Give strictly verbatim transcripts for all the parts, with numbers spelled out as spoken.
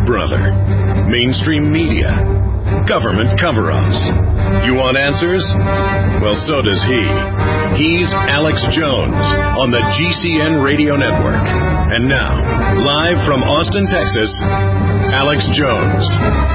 brother? Mainstream media? Government cover-ups? You want answers? Well, so does he. He's Alex Jones on the G C N Radio Network. And now, live from Austin, Texas, Alex Jones.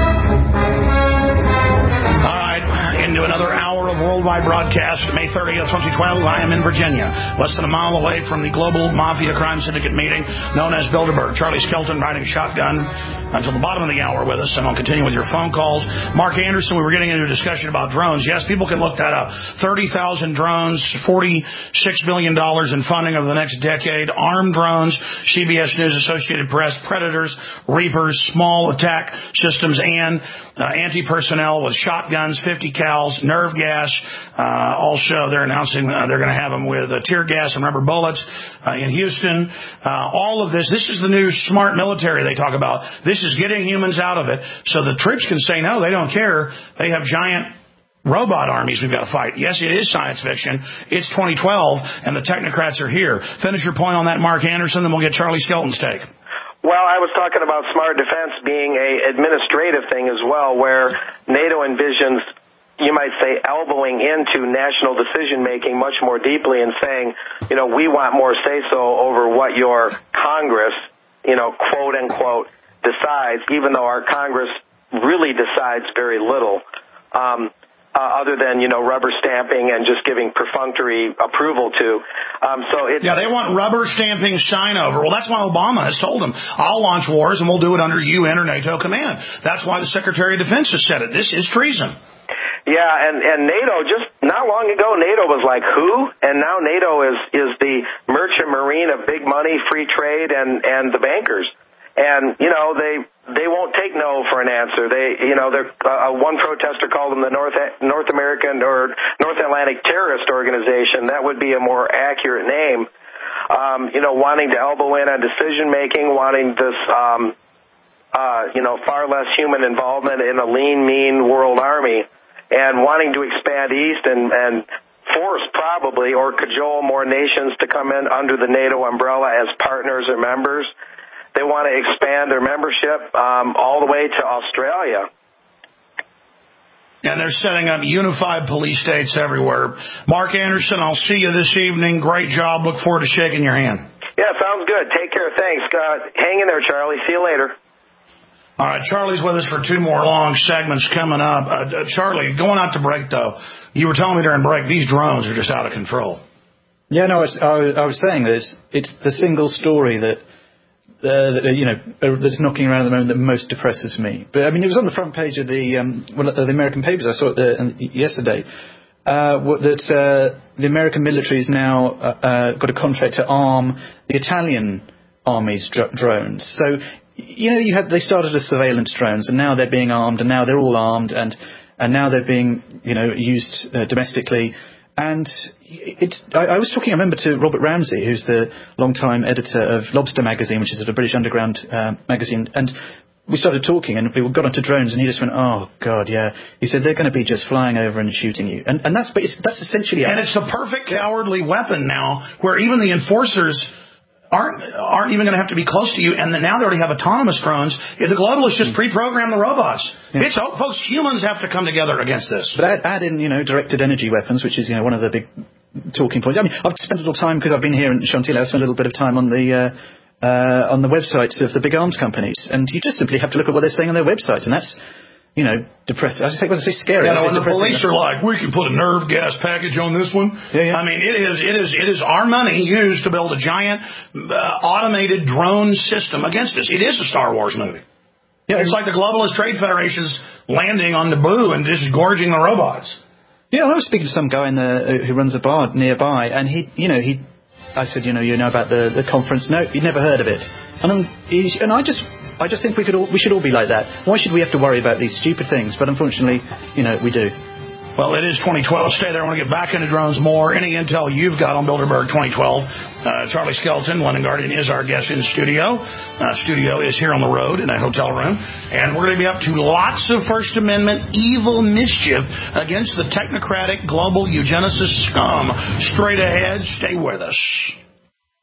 All right, into another hour of worldwide broadcast, May thirtieth, twenty twelve. I am in Virginia, less than a mile away from the global mafia crime syndicate meeting known as Bilderberg. Charlie Skelton riding shotgun until the bottom of the hour with us, and I'll continue with your phone calls. Mark Anderson, we were getting into a discussion about drones. Yes, people can look that up. thirty thousand drones, forty-six billion dollars in funding over the next decade. Armed drones, C B S News, Associated Press, Predators, Reapers, small attack systems, and uh, anti-personnel with shotguns, fifty cals, nerve gas. Uh, also, they're announcing uh, they're going to have them with uh, tear gas and rubber bullets uh, in Houston. Uh, all of this, this is the new smart military they talk about. This is getting humans out of it so the troops can say no, they don't care. They have giant robot armies we've got to fight. Yes, it is science fiction. It's twenty twelve, and the technocrats are here. Finish your point on that, Mark Anderson, then we'll get Charlie Skelton's take. Well, I was talking about smart defense being a administrative thing as well, where NATO envisions, you might say, elbowing into national decision-making much more deeply and saying, you know, we want more say-so over what your Congress, you know, quote-unquote, decides, even though our Congress really decides very little, um, uh, other than, you know, rubber stamping and just giving perfunctory approval to. Um, so it's, yeah, they want rubber stamping sign over. Well, that's why Obama has told them, I'll launch wars and we'll do it under U N or NATO command. That's why the Secretary of Defense has said it. This is treason. Yeah, and, and NATO, just not long ago, NATO was like, who? And now NATO is, is the merchant marine of big money, free trade, and, and the bankers. And, you know, they they won't take no for an answer. They, you know, they're, uh, one protester called them the North North American or North Atlantic Terrorist Organization. That would be a more accurate name. Um, you know, wanting to elbow in on decision-making, wanting this, um, uh, you know, far less human involvement in a lean, mean world army, and wanting to expand east and, and force probably or cajole more nations to come in under the NATO umbrella as partners or members. They want to expand their membership um, all the way to Australia. And they're setting up unified police states everywhere. Mark Anderson, I'll see you this evening. Great job. Look forward to shaking your hand. Yeah, sounds good. Take care. Thanks. Uh, hang in there, Charlie. See you later. All right, Charlie's with us for two more long segments coming up. Uh, Charlie, going out to break, though, you were telling me during break, these drones are just out of control. Yeah, no, it's, I, I was saying that it's, it's the single story that, uh, that, you know, that's knocking around at the moment that most depresses me. But, I mean, it was on the front page of the, um, well, of the American papers. I saw it the, yesterday. Uh, that uh, the American military has now uh, uh, got a contract to arm the Italian army's dr- drones. So, you know, you had they started as surveillance drones, and now they're being armed, and now they're all armed, and and now they're being, you know, used uh, domestically. And it's I, I was talking, I remember, to Robert Ramsey, who's the longtime editor of Lobster magazine, which is a British underground uh, magazine, and we started talking, and we got onto drones, and he just went, "Oh God, yeah." He said they're going to be just flying over and shooting you, and and that's that's essentially. And it's the perfect cowardly weapon now, where even the enforcers aren't aren't even going to have to be close to you, and then now they already have autonomous drones. If the globalists just pre-program the robots, yeah. It's oh, folks, humans have to come together against this. But add, add in, you know, directed energy weapons, which is, you know, one of the big talking points. I mean, I've spent a little time because I've been here in Chantilly. I've spent a little bit of time on the uh, uh, on the websites of the big arms companies, and you just simply have to look at what they're saying on their websites, and that's, you know, depressing. I was going to say scary. Yeah, no, when the police are like, we can put a nerve gas package on this one. Yeah, yeah. I mean, it is, it is, it is our money used to build a giant uh, automated drone system against us. It is a Star Wars movie. Yeah, it's like the Globalist Trade Federation's landing on Naboo and just gorging the robots. Yeah, I was speaking to some guy in the, uh, who runs a bar nearby, and he, you know, he, I said, you know, you know about the, the conference? No, you'd never heard of it. And, um, he, and I just. I just think we could all, we should all be like that. Why should we have to worry about these stupid things? But unfortunately, you know, we do. Well, it is twenty twelve. Stay there. I want to get back into drones more. Any intel you've got on Bilderberg twenty twelve. Uh, Charlie Skelton, London Guardian, is our guest in studio. Uh, studio is here on the road in a hotel room. And we're going to be up to lots of First Amendment evil mischief against the technocratic global eugenicist scum. Straight ahead. Stay with us.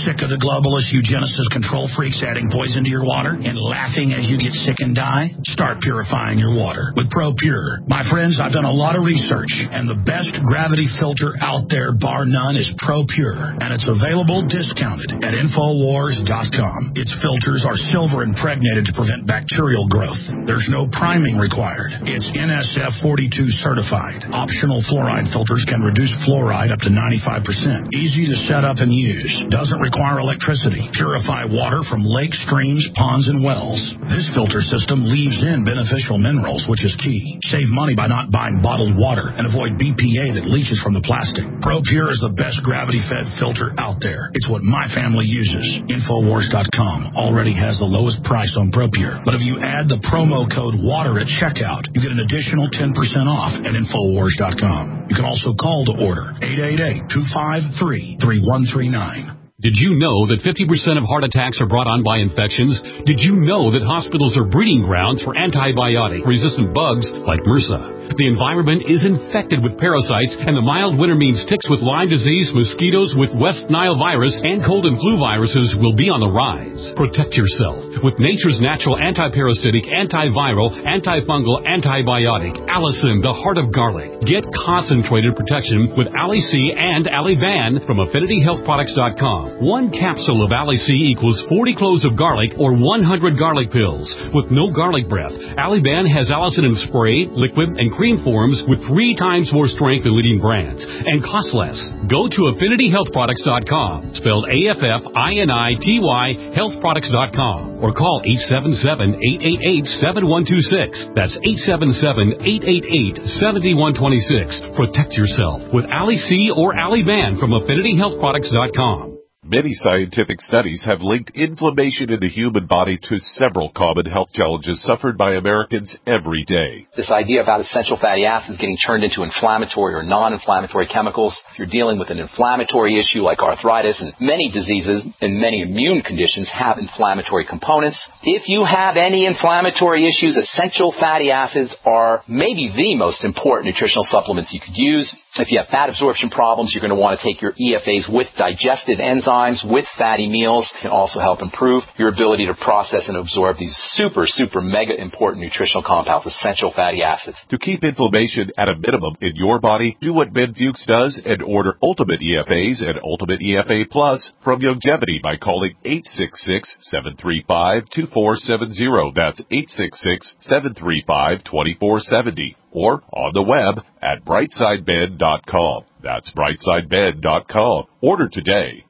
Sick of the globalist eugenicist control freaks adding poison to your water and laughing as you get sick and die? Start purifying your water with ProPure. My friends, I've done a lot of research, and the best gravity filter out there, bar none, is ProPure, and it's available discounted at Infowars dot com. Its filters are silver impregnated to prevent bacterial growth. There's no priming required. It's N S F forty-two certified. Optional fluoride filters can reduce fluoride up to ninety-five percent. Easy to set up and use. Doesn't require electricity. Purify water from lakes, streams, ponds, and wells. This filter system leaves in beneficial minerals, which is key. Save money by not buying bottled water and avoid B P A that leaches from the plastic. ProPure is the best gravity-fed filter out there. It's what my family uses. Infowars dot com already has the lowest price on ProPure. But if you add the promo code WATER at checkout, you get an additional ten percent off at Infowars dot com. You can also call to order eight eight eight, two five three, three one three nine. Did you know that fifty percent of heart attacks are brought on by infections? Did you know that hospitals are breeding grounds for antibiotic-resistant bugs like MRSA? The environment is infected with parasites, and the mild winter means ticks with Lyme disease, mosquitoes with West Nile virus, and cold and flu viruses will be on the rise. Protect yourself with nature's natural antiparasitic, antiviral, antifungal, antibiotic, Allicin, the heart of garlic. Get concentrated protection with Ali-C and Ali-Van from Affinity Health Products dot com. One capsule of Ali-C equals forty cloves of garlic or one hundred garlic pills. With no garlic breath, Ali-Van has Allicin in spray, liquid, and cream forms with three times more strength than leading brands and costs less. Go to Affinity Health Products dot com, spelled A F F I N I T Y Health Products dot com, or call eight seven seven, eight eight eight, seven one two six. That's eight seven seven, eight eight eight, seven one two six. Protect yourself with Ali-C or Ali-Van from Affinity Health Products dot com. Many scientific studies have linked inflammation in the human body to several common health challenges suffered by Americans every day. This idea about essential fatty acids getting turned into inflammatory or non-inflammatory chemicals, if you're dealing with an inflammatory issue like arthritis, and many diseases and many immune conditions have inflammatory components. If you have any inflammatory issues, essential fatty acids are maybe the most important nutritional supplements you could use. If you have fat absorption problems, you're going to want to take your E F As with digestive enzymes, with fatty meals. It can also help improve your ability to process and absorb these super, super mega important nutritional compounds, essential fatty acids. To keep inflammation at a minimum in your body, do what Ben Fuchs does and order Ultimate E F As and Ultimate E F A Plus from Youngevity by calling eight six six, seven three five, two four seven zero. That's eight six six, seven three five, two four seven zero. Or on the web at brightside med dot com. That's brightside med dot com. Order today.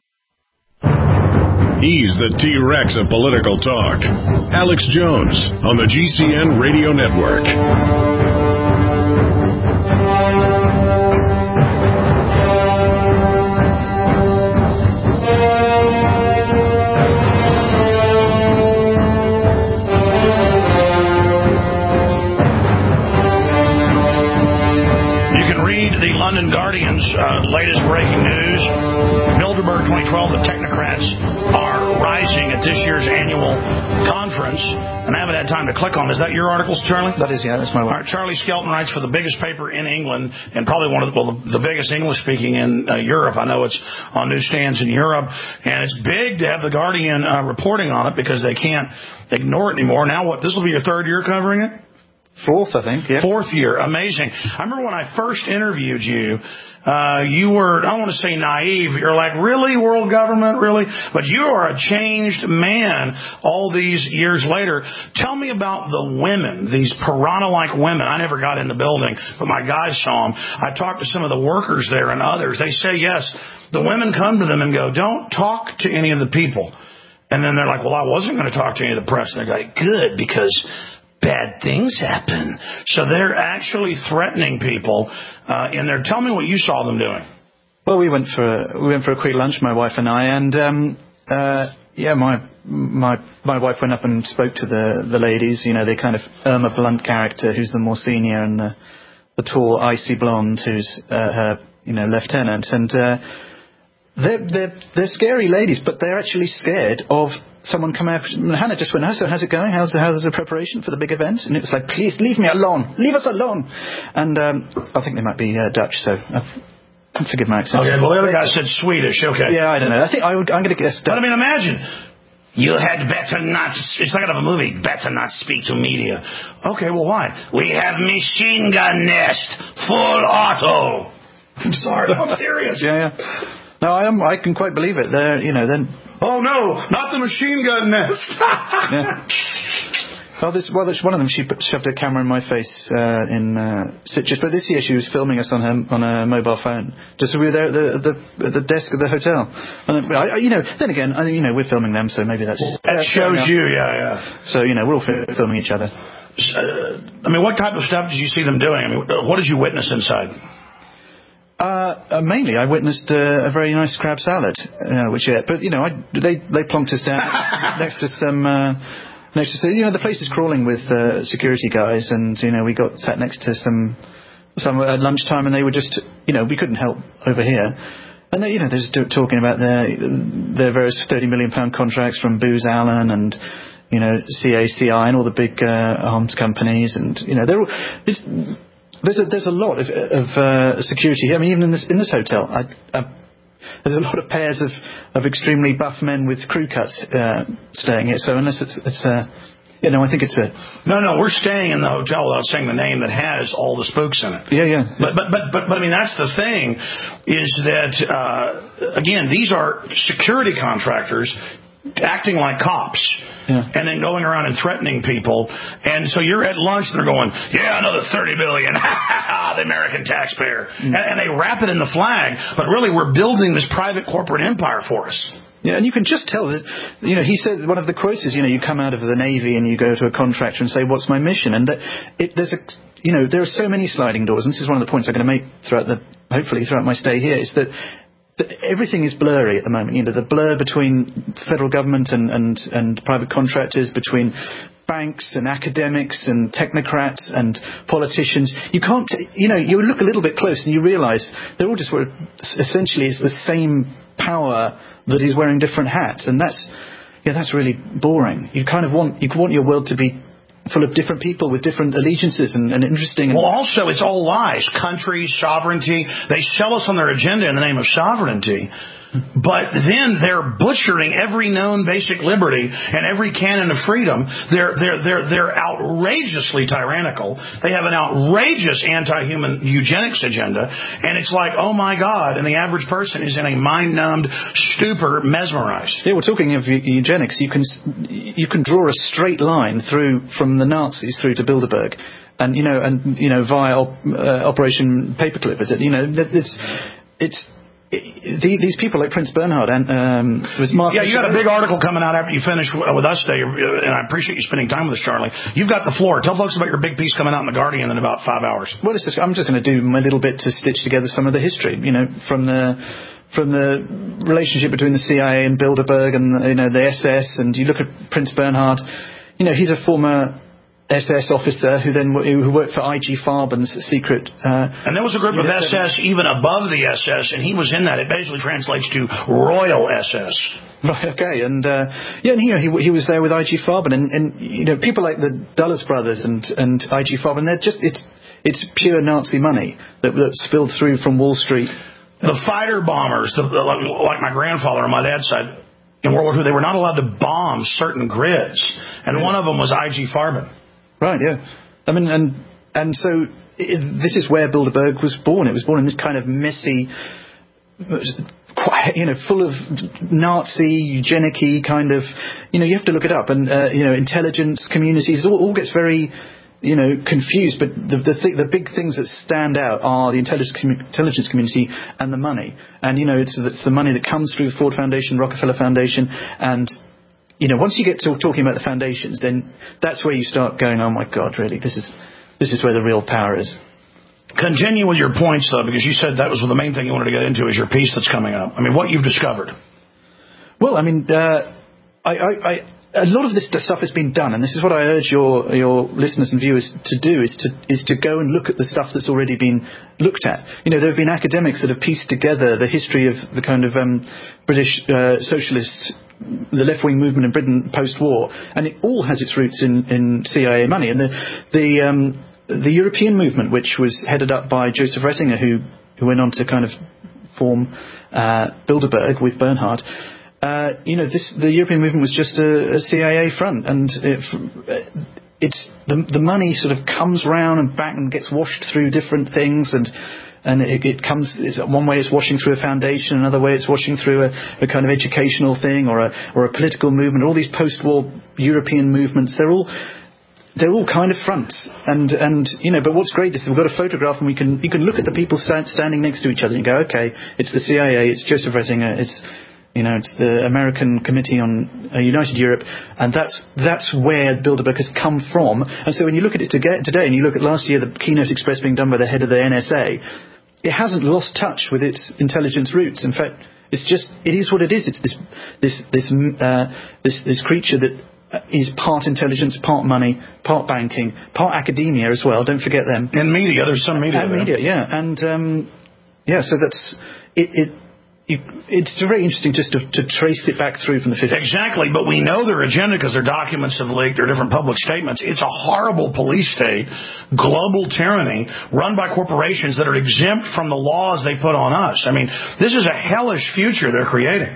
He's the T-Rex of political talk. Alex Jones on the G C N Radio Network. The London Guardian's uh, latest breaking news. Bilderberg twenty twelve, the technocrats are rising at this year's annual conference. And I haven't had time to click on. Is that your articles, Charlie? That is, yeah, that's my one. Right, Charlie Skelton writes for the biggest paper in England and probably one of the, well, the biggest English-speaking in uh, Europe. I know it's on newsstands in Europe. And it's big to have the Guardian uh, reporting on it because they can't ignore it anymore. Now, what? This will be your third year covering it? Fourth, I think, yeah. Fourth year. Amazing. I remember when I first interviewed you, uh, you were, I don't want to say naive. You're like, really, world government, really? But you are a changed man all these years later. Tell me about the women, these piranha-like women. I never got in the building, but my guys saw them. I talked to some of the workers there and others. They say, yes, the women come to them and go, don't talk to any of the people. And then they're like, well, I wasn't going to talk to any of the press. And they're like, good, because bad things happen. So they're actually threatening people uh, in there. Tell me what you saw them doing. Well, we went for a, we went for a quick lunch, my wife and I, and um, uh, yeah, my my my wife went up and spoke to the the ladies. You know, they kind of Irma Blunt character, who's the more senior, and the the tall, icy blonde, who's uh, her you know lieutenant, and uh, they're they're they're scary ladies, but they're actually scared of someone come out. Hannah just went, so how's it going? How's the, how's the preparation for the big event? And it was like, please leave me alone. Leave us alone. And um, I think they might be uh, Dutch, so I've Forgive my accent. Okay, well, the other guy said Swedish. Okay. Yeah, I don't know. I think I would, I'm going to guess. But I mean, imagine. You had better not. It's like out of a movie. Better not speak to media. Okay, well, why? We have machine gun nest, full auto. I'm sorry, I'm serious. Yeah, yeah. No, I am. I can quite believe it. They're, you know, then. Oh no, not the machine gun nest. Yeah. Well, this, well, this one of them, she put, shoved a camera in my face uh, in uh, Citrus, but this year she was filming us on her on a mobile phone. Just so we were there at the, the, at the desk of the hotel. And I, I, you know, then again, I think you know we're filming them, so maybe that's that shows you, yeah, yeah. So you know we're all filming each other. Uh, I mean, what type of stuff did you see them doing? I mean, what did you witness inside? Uh, uh, mainly, I witnessed uh, a very nice crab salad, uh, which yeah, but you know, I, they they plonked us down next to some. Uh, Next to, you know, the place is crawling with uh, security guys, and you know, we got sat next to some some at lunchtime, and they were just, you know, we couldn't help overhear, and they, you know, they're just talking about their their various thirty million pound contracts from Booz Allen and you know C A C I and all the big uh, arms companies, and you know, they're all, it's, there's a there's a lot of, of uh, security here. I mean, even in this in this hotel, I. I There's a lot of pairs of, of extremely buff men with crew cuts uh, staying here. So unless it's, it's uh, you know, I think it's a... No, no, we're staying in the hotel without saying the name that has all the spooks in it. Yeah, yeah. But, but, but, but, but I mean, that's the thing, is that, uh, again, these are security contractors acting like cops. Yeah. And then going around and threatening people. And so you're at lunch and they're going, yeah, another thirty billion dollars, the American taxpayer. Mm. And, and they wrap it in the flag, but really we're building this private corporate empire for us. Yeah, and you can just tell that, you know, he said, one of the quotes is, you know, you come out of the Navy and you go to a contractor and say, what's my mission? And that it, there's a, you know, there are so many sliding doors, and this is one of the points I'm going to make throughout the, hopefully throughout my stay here, is that everything is blurry at the moment. You know, the blur between federal government and, and, and private contractors, between banks and academics and technocrats and politicians. You can't, t- you know, you look a little bit close and you realise they're all just essentially it's the same power that is wearing different hats, and that's, yeah, that's really boring. You kind of want, you want your world to be full of different people with different allegiances and, and interesting. Well, also, it's all lies. Countries, sovereignty. They sell us on their agenda in the name of sovereignty. But then they're butchering every known basic liberty and every canon of freedom. They're they're they're they're outrageously tyrannical. They have an outrageous anti-human eugenics agenda, and it's like, oh my God! And the average person is in a mind-numbed stupor, mesmerized. Yeah, we're talking of eugenics. You can you can draw a straight line through from the Nazis through to Bilderberg, and you know, and you know, via op, uh, Operation Paperclip. Is it? You know, it's it's. These people like Prince Bernhard and um, was Mark. Yeah, you got a big article coming out after you finish with us today, and I appreciate you spending time with us, Charlie. You've got the floor. Tell folks about your big piece coming out in the Guardian in about five hours. Well, it's just, I'm just going to do my little bit to stitch together some of the history, you know, from the from the relationship between the C I A and Bilderberg and you know the S S, and you look at Prince Bernhard. You know, he's a former S S officer who then who worked for I G Farben's secret. Uh, and there was a group of S S even above the S S, and he was in that. It basically translates to Royal S S. Right. Okay. And uh, yeah, and you know he he was there with I G Farben, and, and you know people like the Dulles brothers and and I G Farben. They're just it's it's pure Nazi money that, that spilled through from Wall Street. The fighter bombers, the, like my grandfather on my dad's side in World War Two, they were not allowed to bomb certain grids, and yeah. one of them was I G Farben. Right, yeah. I mean, and and so it, this is where Bilderberg was born. It was born in this kind of messy, quite, you know, full of Nazi, eugenic-y kind of, you know, you have to look it up. And, uh, you know, intelligence communities, it all, all gets very, you know, confused. But the the, th- the big things that stand out are the intelligence, com- intelligence community and the money. And, you know, it's, it's the money that comes through the Ford Foundation, Rockefeller Foundation, and... You know, once you get to talking about the foundations, then that's where you start going, oh my God, really, this is this is where the real power is. Continue with your points, though, because you said that was the main thing you wanted to get into is your piece that's coming up. I mean, what you've discovered. Well, I mean, uh, I, I, I, a lot of this stuff has been done, and this is what I urge your your listeners and viewers to do, is to is to go and look at the stuff that's already been looked at. You know, there have been academics that have pieced together the history of the kind of um, British uh, socialist the left-wing movement in Britain post-war, and it all has its roots in, in C I A money. And the the, um, the European movement, which was headed up by Joseph Ratzinger, who who went on to kind of form uh, Bilderberg with Bernhard, uh, you know, this the European movement was just a, a C I A front, and it, it's the the money sort of comes round and back and gets washed through different things, and and it, it comes. It's, one way it's washing through a foundation, another way it's washing through a, a kind of educational thing or a or a political movement. All these post-war European movements, they're all. They're all kind of fronts, and and you know. But what's great is that we've got a photograph, and we can you can look at the people stand, standing next to each other and go, okay, it's the C I A, it's Joseph Ratzinger, it's you know, it's the American Committee on uh, United Europe, and that's that's where Bilderberg has come from. And so when you look at it today, and you look at last year, the keynote express being done by the head of the N S A, it hasn't lost touch with its intelligence roots. In fact, it's just it is what it is. It's this this this uh, this this creature that. Is part intelligence, part money, part banking, part academia as well. Don't forget them. And media. There's some media. And there. media, yeah. And um, yeah, so that's it. it you, it's very interesting just to, to trace it back through from the fifties. Exactly, but we know their agenda because their documents have leaked, their different public statements. It's a horrible police state, global tyranny, run by corporations that are exempt from the laws they put on us. I mean, this is a hellish future they're creating.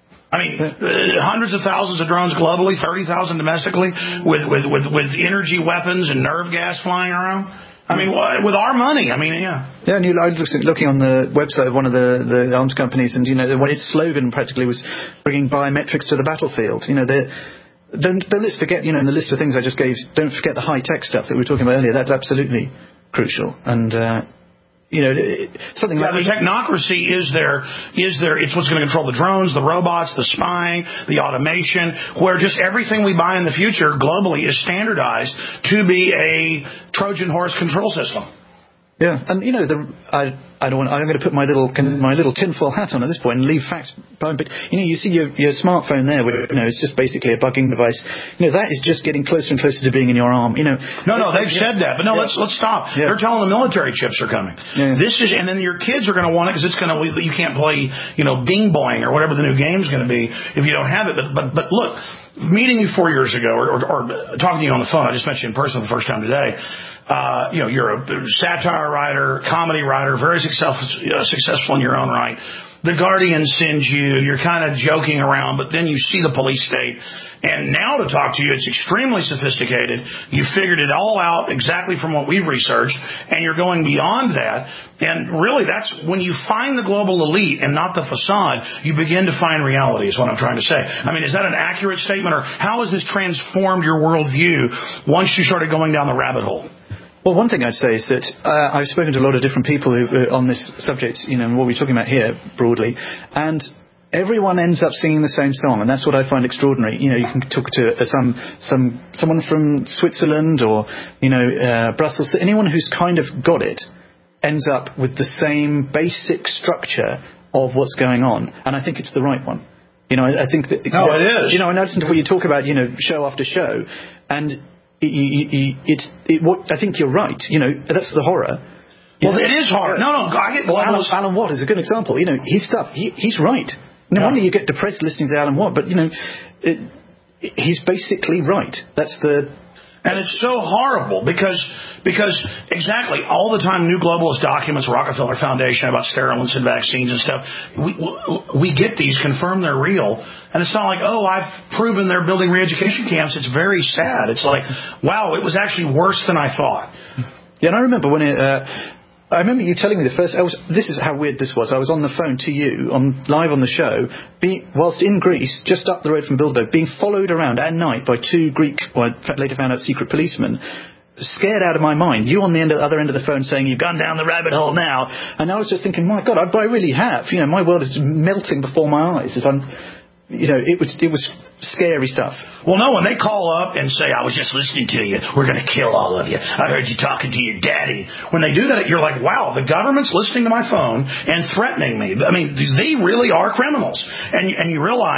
I mean, uh, hundreds of thousands of drones globally, thirty thousand domestically, with, with, with, with energy weapons and nerve gas flying around. I mean, with our money. I mean, yeah. Yeah, and you, I was looking on the website of one of the, the arms companies, and, you know, its slogan practically was bringing biometrics to the battlefield. You know, they're... Don't, don't let's forget, you know, in the list of things I just gave, don't forget the high-tech stuff that we were talking about earlier. That's absolutely crucial. And, uh, you know, something yeah, like... the technocracy is there, is there, it's what's going to control the drones, the robots, the spying, the automation, where just everything we buy in the future globally is standardized to be a Trojan horse control system. Yeah, and you know, the, I I don't want, I'm going to put my little my little tinfoil hat on at this point and leave facts behind. But you know, you see your your smartphone there, where, you know, it's just basically a bugging device. You know, that is just getting closer and closer to being in your arm. You know, no, no, they've yeah. said that, but no, yeah. let's let's stop. Yeah. They're telling the military chips are coming. Yeah. This is, and then your kids are going to want it because it's going to. You can't play, you know, Bing Boing or whatever the new game's going to be if you don't have it. But but but look, meeting you four years ago, or, or, or talking to you on the phone, I just met you in person the first time today. Uh, you know, you're a satire writer, comedy writer, very successful, uh, successful in your own right. The Guardian sends you, you're kind of joking around, but then you see the police state. And now to talk to you, it's extremely sophisticated. You figured it all out exactly from what we've researched, and you're going beyond that. And really, that's when you find the global elite and not the facade, you begin to find reality, is what I'm trying to say. I mean, is that an accurate statement, or how has this transformed your worldview once you started going down the rabbit hole? Well, one thing I'd say is that uh, I've spoken to a lot of different people who, uh, on this subject, you know, what we're talking about here broadly, and everyone ends up singing the same song, and that's what I find extraordinary. You know, you can talk to uh, some some someone from Switzerland or, you know, uh, Brussels. Anyone who's kind of got it ends up with the same basic structure of what's going on, and I think it's the right one. You know, I, I think that... No, that, it is. You know, and I listen to what you talk about, you know, show after show, and... It, it, it, it, what, I think you're right. You know, that's the horror. You well, know, it is horror. No, no, I get. Well, Alan, Alan Watt is a good example. You know, his stuff. He, he's right. No yeah. wonder you get depressed listening to Alan Watt, but you know, it, it, he's basically right. That's the. And it's so horrible because because exactly all the time new globalist documents, Rockefeller Foundation about sterilant and vaccines and stuff, we we get these, confirm they're real, and it's not like, oh, I've proven they're building re-education camps. It's very sad. It's like, wow, it was actually worse than I thought. Yeah, and I remember when it. Uh, I remember you telling me the first. I was. This is how weird this was. I was on the phone to you, on live on the show, be, whilst in Greece, just up the road from Bilderberg, being followed around at night by two Greek, or I later found out secret policemen, scared out of my mind. You on the end of, other end of the phone saying you've gone down the rabbit hole now, and I was just thinking, my God, I, I really have. You know, my world is melting before my eyes as I'm. You know, it was it was scary stuff. Well, no, when they call up and say, I was just listening to you, we're going to kill all of you, I heard you talking to your daddy. When they do that, you're like, wow, the government's listening to my phone and threatening me. I mean, they really are criminals. And, and you realize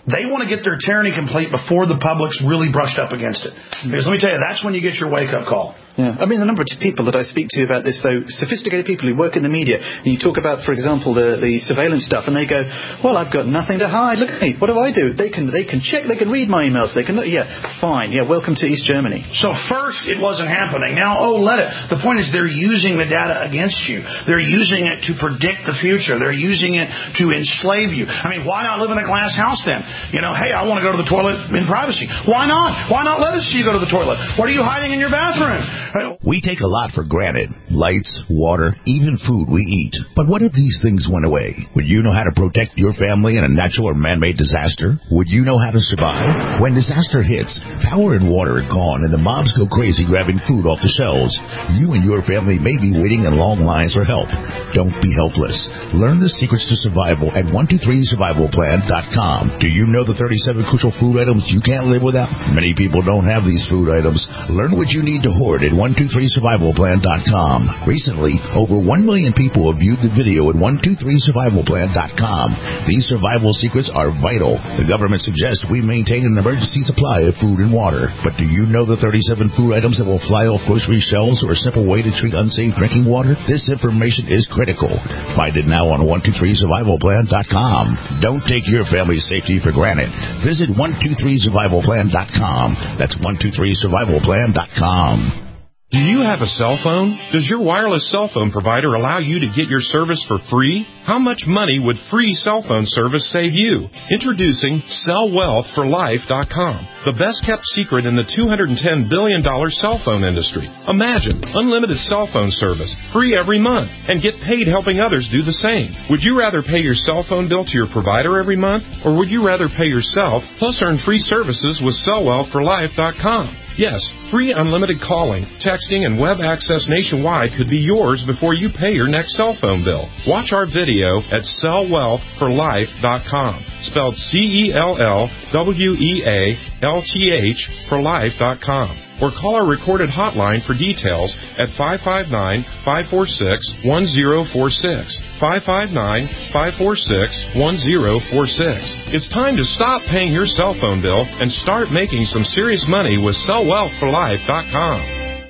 They want to get their tyranny complete before the public's really brushed up against it. Because let me tell you, that's when you get your wake-up call. Yeah, I mean, the number of people that I speak to about this, though, sophisticated people who work in the media, and you talk about, for example, the, the surveillance stuff, and they go, well, I've got nothing to hide. Look at me. What do I do? They can they can check, they can read my emails, they can look. Yeah, fine. Yeah, welcome to East Germany. So first, it wasn't happening. Now, oh, let it. The point is they're using the data against you. They're using it to predict the future. They're using it to enslave you. I mean, why not live in a glass house then? You know, hey, I want to go to the toilet in privacy. Why not? Why not let us see you go to the toilet? What are you hiding in your bathroom? We take a lot for granted. Lights, water, even food we eat. But what if these things went away? Would you know how to protect your family in a natural or man-made disaster? Would you know how to survive? When disaster hits, power and water are gone and the mobs go crazy grabbing food off the shelves. You and your family may be waiting in long lines for help. Don't be helpless. Learn the secrets to survival at one two three survival plan dot com. Do you know the thirty-seven crucial food items you can't live without? Many people don't have these food items. Learn what you need to hoard at one two three survival plan dot com. Recently, over one million people have viewed the video at one two three survival plan dot com. These survival secrets are vital. The government suggests we maintain an emergency supply of food and water. But do you know the thirty-seven food items that will fly off grocery shelves or a simple way to treat unsafe drinking water? This information is critical. Find it now on one two three survival plan dot com. Don't take your family's safety for granted. Visit one two three survival plan dot com. That's one two three survival plan dot com. Do you have a cell phone? Does your wireless cell phone provider allow you to get your service for free? How much money would free cell phone service save you? Introducing sell wealth for life dot com, the best kept secret in the two hundred ten billion dollars cell phone industry. Imagine unlimited cell phone service, free every month, and get paid helping others do the same. Would you rather pay your cell phone bill to your provider every month, or would you rather pay yourself plus earn free services with sell wealth for life dot com? Yes, free unlimited calling, texting, and web access nationwide could be yours before you pay your next cell phone bill. Watch our video at sell wealth for life dot com, spelled C E L L W E A L T H for life dot com. Or call our recorded hotline for details at five five nine, five four six, one zero four six, five five nine, five four six, one zero four six. It's time to stop paying your cell phone bill and start making some serious money with sell wealth for life dot com.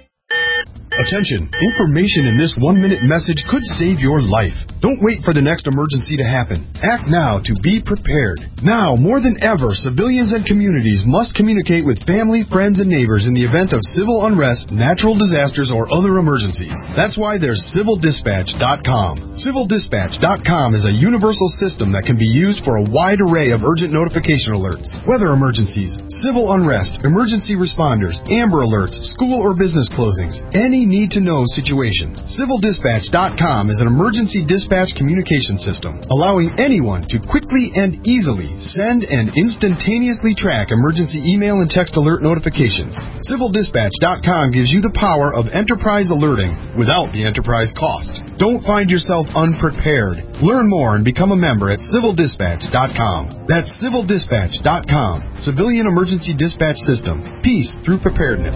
Attention! Information in this one-minute message could save your life. Don't wait for the next emergency to happen. Act now to be prepared. Now, more than ever, civilians and communities must communicate with family, friends, and neighbors in the event of civil unrest, natural disasters, or other emergencies. That's why there's civil dispatch dot com. civil dispatch dot com is a universal system that can be used for a wide array of urgent notification alerts. Weather emergencies, civil unrest, emergency responders, Amber Alerts, school or business closings, any need-to-know situation. civil dispatch dot com is an emergency dispatch communication system, allowing anyone to quickly and easily send and instantaneously track emergency email and text alert notifications. civil dispatch dot com gives you the power of enterprise alerting without the enterprise cost. Don't find yourself unprepared. Learn more and become a member at civil dispatch dot com. That's civil dispatch dot com. Civilian Emergency Dispatch System. Peace through preparedness.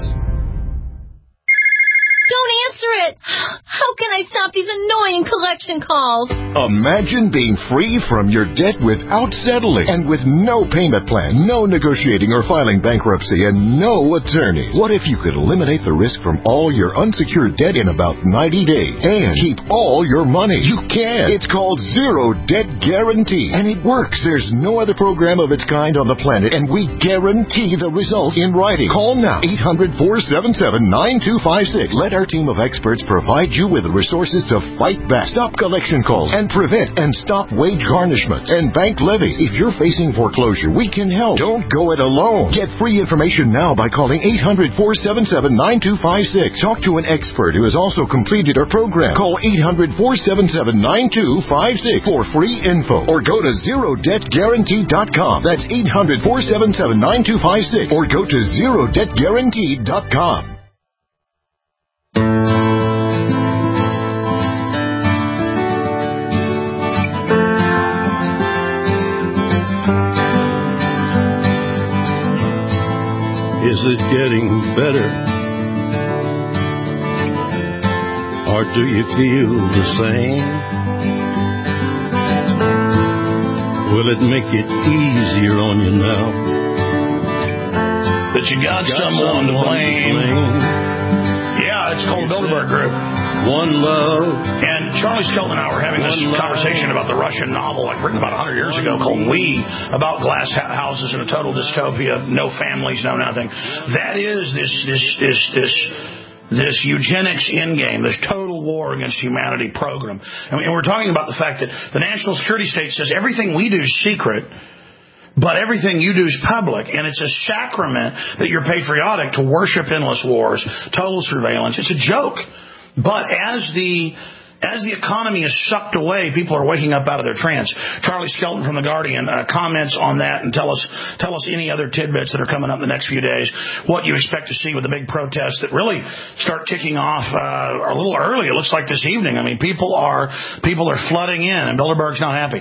Don't answer it! How can I stop these annoying collection calls? Imagine being free from your debt without settling and with no payment plan, no negotiating or filing bankruptcy, and no attorneys. What if you could eliminate the risk from all your unsecured debt in about ninety days and keep all your money? You can. It's called Zero Debt Guarantee, and it works. There's no other program of its kind on the planet, and we guarantee the results in writing. Call now, eight hundred, four seven seven, nine two five six. Let our team of experts provide you with the resources to fight back, stop collection calls, and prevent and stop wage garnishments and bank levies. If you're facing foreclosure, we can help. Don't go it alone. Get free information now by calling eight hundred, four seven seven, nine two five six. Talk to an expert who has also completed our program. Call eight hundred, four seven seven, nine two five six for free info, or go to zero debt guarantee dot com. That's eight hundred, four seven seven, nine two five six, or go to zero debt guarantee dot com. Is it getting better? Or do you feel the same? Will it make it easier on you now? That you got, got someone, someone to blame. To blame. Yeah, it's called the Bilderberg Group. One love. And Charlie Skelton and I were having this conversation about the Russian novel, like written about one hundred years ago, called We, about glass houses in a total dystopia, no families, no nothing. That is this this this this this eugenics endgame, this total war against humanity program. And we're talking about the fact that the national security state says everything we do is secret, but everything you do is public, and it's a sacrament that you're patriotic to worship endless wars, total surveillance. It's a joke. But as the as the economy is sucked away, people are waking up out of their trance. Charlie Skelton from The Guardian uh, comments on that and tell us tell us any other tidbits that are coming up in the next few days, what you expect to see with the big protests that really start kicking off uh, a little early. It looks like this evening. I mean, people are people are flooding in, and Bilderberg's not happy.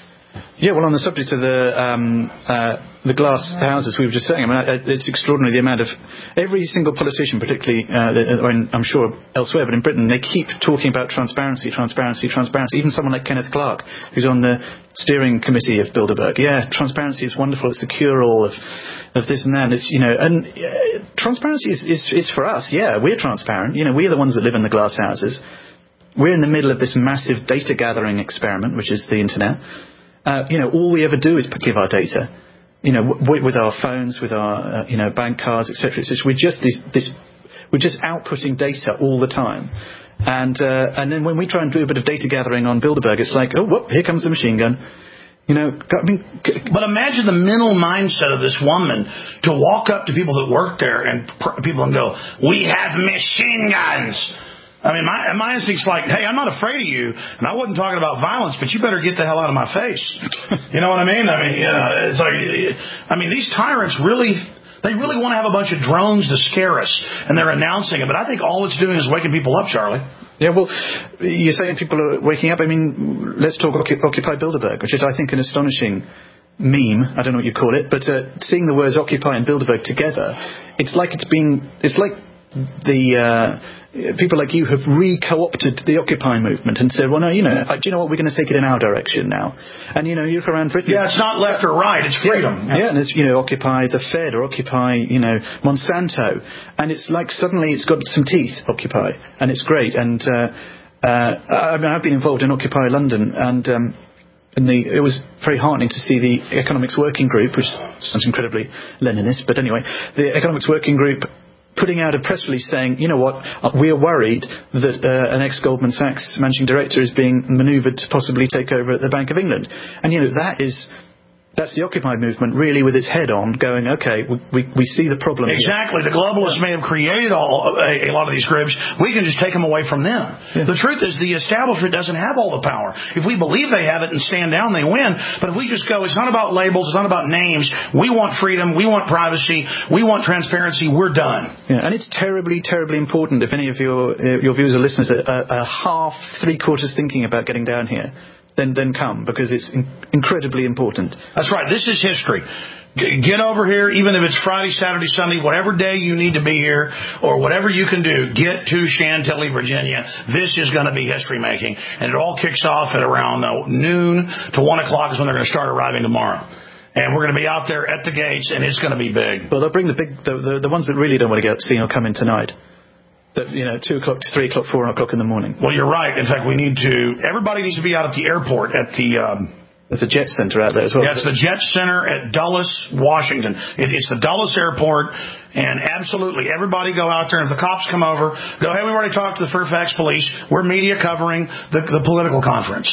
Yeah, well, on the subject of the um, uh, the glass houses, we were just saying, I mean, it's extraordinary the amount of every single politician, particularly, uh, I mean, I'm sure elsewhere, but in Britain, they keep talking about transparency, transparency, transparency. Even someone like Kenneth Clarke, who's on the steering committee of Bilderberg. Yeah, transparency is wonderful. It's the cure-all of of this and that. It's, you know, and uh, transparency is, is it's for us. Yeah, we're transparent. You know, we're the ones that live in the glass houses. We're in the middle of this massive data gathering experiment, which is the internet. Uh, you know, all we ever do is give our data, you know, w- with our phones, with our, uh, you know, bank cards, et cetera, et cetera. We're just this, this, we're just outputting data all the time, and uh, and then when we try and do a bit of data gathering on Bilderberg, it's like, oh, whoop, here comes the machine gun. You know, I mean, but imagine the mental mindset of this woman to walk up to people that work there and pr- people and go, "We have machine guns." I mean, my, my instinct's like, hey, I'm not afraid of you, and I wasn't talking about violence, but you better get the hell out of my face. You know what I mean? I mean, you know, it's like, I mean, these tyrants really, they really want to have a bunch of drones to scare us, and they're announcing it, but I think all it's doing is waking people up, Charlie. Yeah, well, you're saying people are waking up. I mean, let's talk Occupy Bilderberg, which is, I think, an astonishing meme. I don't know what you call it, but uh, seeing the words Occupy and Bilderberg together, it's like it's been, it's like the... Uh, people like you have re-co-opted the Occupy movement and said, well, no, you know, do you know what, we're going to take it in our direction now. And, you know, you look around Britain. Yeah, it's not left or right, it's freedom. Yeah, yeah, and it's, you know, Occupy the Fed or Occupy, you know, Monsanto. And it's like suddenly it's got some teeth, Occupy. And it's great. And uh, uh, I mean, I've been involved in Occupy London, and... Um, And the, it was very heartening to see the Economics Working Group, which sounds incredibly Leninist, but anyway, the Economics Working Group putting out a press release saying, you know what, we are worried that uh, an ex-Goldman Sachs managing director is being manoeuvred to possibly take over at the Bank of England. And, you know, that is... That's the Occupy movement really with its head on going, okay, we we, we see the problem. Exactly. Here. The globalists may have created all a, a lot of these groups. We can just take them away from them. Yeah. The truth is the establishment doesn't have all the power. If we believe they have it and stand down, they win. But if we just go, it's not about labels, it's not about names. We want freedom. We want privacy. We want transparency. We're done. Yeah, and it's terribly, terribly important if any of your uh, your viewers or listeners are, are, are half, three-quarters thinking about getting down here. Then, then come, because it's in- incredibly important. That's right. This is history. G- get over here, even if it's Friday, Saturday, Sunday, whatever day you need to be here, or whatever you can do, get to Chantilly, Virginia. This is going to be history making. And it all kicks off at around uh, noon to one o'clock is when they're going to start arriving tomorrow. And we're going to be out there at the gates, and it's going to be big. Well, they'll bring the big, the, the, the ones that really don't want to get seen will come in tonight. That, you know, two o'clock, three o'clock, four o'clock in the morning. Well, you're right. In fact, we need to. Everybody needs to be out at the airport at the. Um, There's a jet center out there as well. Yeah, it's the jet center at Dulles, Washington. It, it's the Dulles Airport, and absolutely everybody go out there. And if the cops come over, go, hey, we've already talked to the Fairfax police. We're media covering the, the political conference.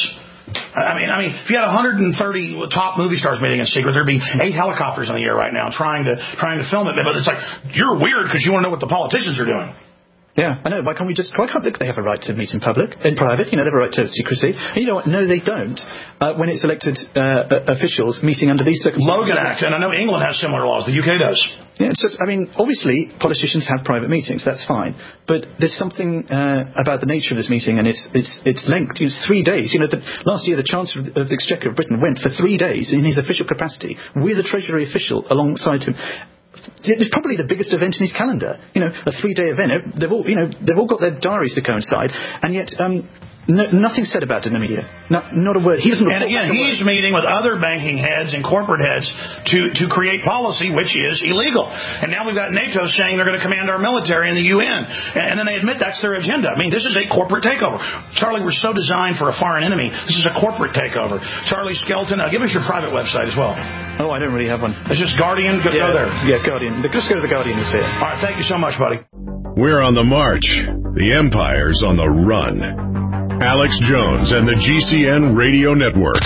I mean, I mean, if you had one hundred thirty top movie stars meeting in secret, there'd be eight helicopters in the air right now trying to trying to film it. But it's like, you're weird because you want to know what the politicians are doing. Yeah, I know. Why can't we just? Why can't they, they have a right to meet in public, in private? You know, they have a right to secrecy. And you know what? No, they don't. Uh, when it's elected uh, officials meeting under these circumstances. Logan Act, and I know England has similar laws. The U K does. Yeah, it's just. I mean, obviously, politicians have private meetings. That's fine. But there's something uh, about the nature of this meeting, and it's it's it's length. It's three days. You know, the, last year the Chancellor of the Exchequer of Britain went for three days in his official capacity with a Treasury official alongside him. It's probably the biggest event in his calendar. You know, a three-day event. They've all, you know, they've all got their diaries to coincide, and yet, um, No, nothing said about it in the media. No, not a word. He doesn't. And again, he's meeting with other banking heads and corporate heads to, to create policy, which is illegal. And now we've got NATO saying they're going to command our military in the U N. And then they admit that's their agenda. I mean, this is a corporate takeover. Charlie, we're so designed for a foreign enemy. This is a corporate takeover. Charlie Skelton, uh, give us your private website as well. Oh, I don't really have one. It's just Guardian. Go, yeah, go there. Yeah, Guardian. Just go to the Guardian and see it. All right, thank you so much, buddy. We're on the march. The empire's on the run. Alex Jones and the G C N Radio Network.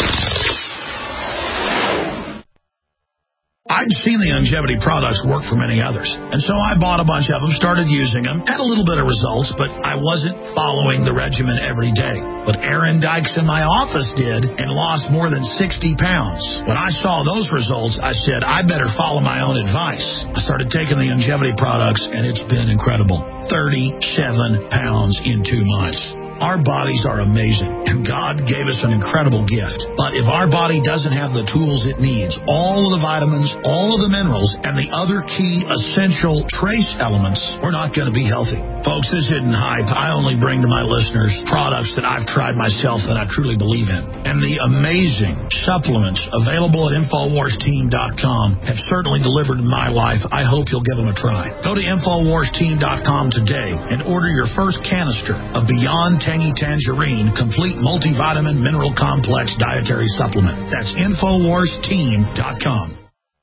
I'd seen the longevity products work for many others, and so I bought a bunch of them, started using them, had a little bit of results, but I wasn't following the regimen every day. But Aaron Dykes in my office did and lost more than sixty pounds. When I saw those results, I said, I better follow my own advice. I started taking the longevity products, and it's been incredible. thirty-seven pounds in two months. Our bodies are amazing, and God gave us an incredible gift. But if our body doesn't have the tools it needs, all of the vitamins, all of the minerals, and the other key essential trace elements, we're not going to be healthy. Folks, this isn't hype. I only bring to my listeners products that I've tried myself that I truly believe in. And the amazing supplements available at Infowars Team dot com have certainly delivered in my life. I hope you'll give them a try. Go to Infowars Team dot com today and order your first canister of Beyond Tangy Tangerine Complete Multivitamin Mineral Complex Dietary Supplement. That's Infowars Team dot com.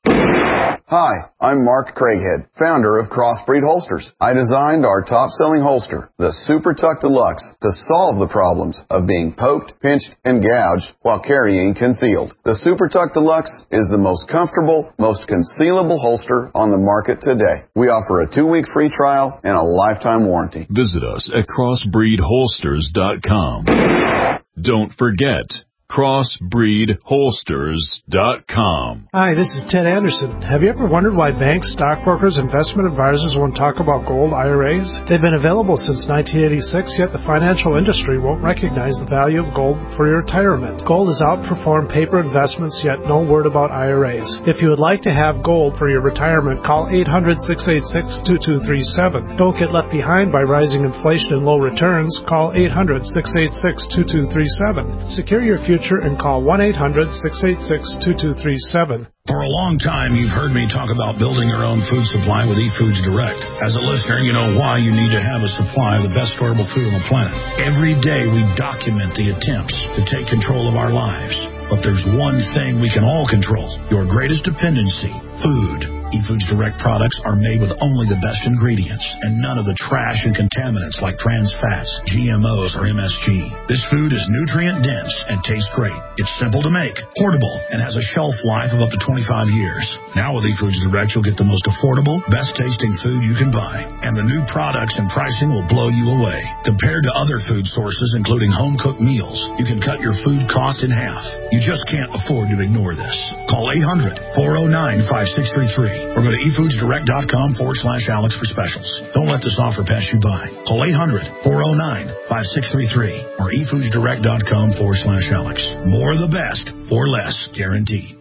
Hi, I'm Mark Craighead, founder of Crossbreed Holsters. I designed our top-selling holster, the Super Tuck Deluxe, to solve the problems of being poked, pinched, and gouged while carrying concealed. The Super Tuck Deluxe is the most comfortable, most concealable holster on the market today. We offer a two-week free trial and a lifetime warranty. Visit us at crossbreed holsters dot com. Don't forget, crossbreed holsters dot com. Hi, this is Ted Anderson. Have you ever wondered why banks, stockbrokers, investment advisors won't talk about gold I R As? They've been available since nineteen eighty-six, yet the financial industry won't recognize the value of gold for your retirement. Gold has outperformed paper investments, yet no word about I R As. If you would like to have gold for your retirement, call eight hundred, six eight six, two two three seven. Don't get left behind by rising inflation and low returns. Call eight hundred, six eight six, two two three seven. Secure your future and call one eight hundred, six eight six, two two three seven. For a long time, you've heard me talk about building your own food supply with eFoods Direct. As a listener, you know why you need to have a supply of the best storable food on the planet. Every day, we document the attempts to take control of our lives. But there's one thing we can all control, your greatest dependency, food. eFoods Direct products are made with only the best ingredients and none of the trash and contaminants like trans fats, G M Os, or M S G. This food is nutrient dense and tastes great. It's simple to make, portable, and has a shelf life of up to twenty-five years. Now with eFoods Direct, you'll get the most affordable, best tasting food you can buy. And the new products and pricing will blow you away. Compared to other food sources, including home-cooked meals, you can cut your food cost in half. You just can't afford to ignore this. Call eight hundred, four oh nine, five six three three or go to efoodsdirect.com forward slash Alex for specials. Don't let this offer pass you by. Call eight hundred, four oh nine, five six three three or efoodsdirect.com forward slash Alex. More of the best for less, guaranteed.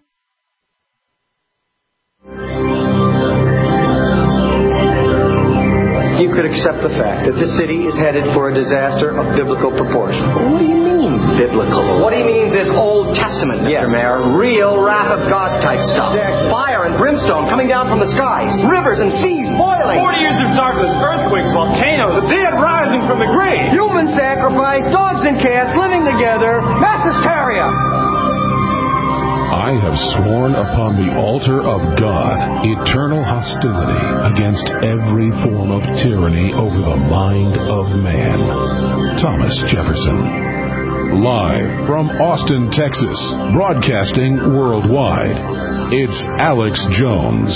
You could accept the fact that this city is headed for a disaster of biblical proportion. What do you mean, biblical? What he means is Old Testament, Mister Yes. Mayor. Real wrath of God type stuff. Exactly. Fire and brimstone coming down from the skies. Rivers and seas boiling. Forty years of darkness, earthquakes, volcanoes, the dead rising from the grave. Human sacrifice, dogs and cats living together, mass hysteria. I have sworn upon the altar of God eternal hostility against every form of tyranny over the mind of man. Thomas Jefferson. Live from Austin, Texas, broadcasting worldwide, it's Alex Jones.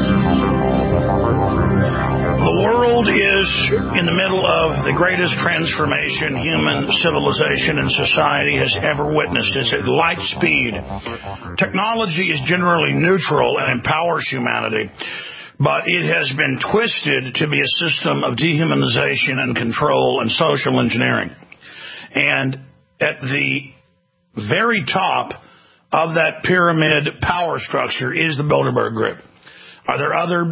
The world is in the middle of the greatest transformation human civilization and society has ever witnessed. It's at light speed. Technology is generally neutral and empowers humanity, but it has been twisted to be a system of dehumanization and control and social engineering. And at the very top of that pyramid power structure is the Bilderberg Group. Are there other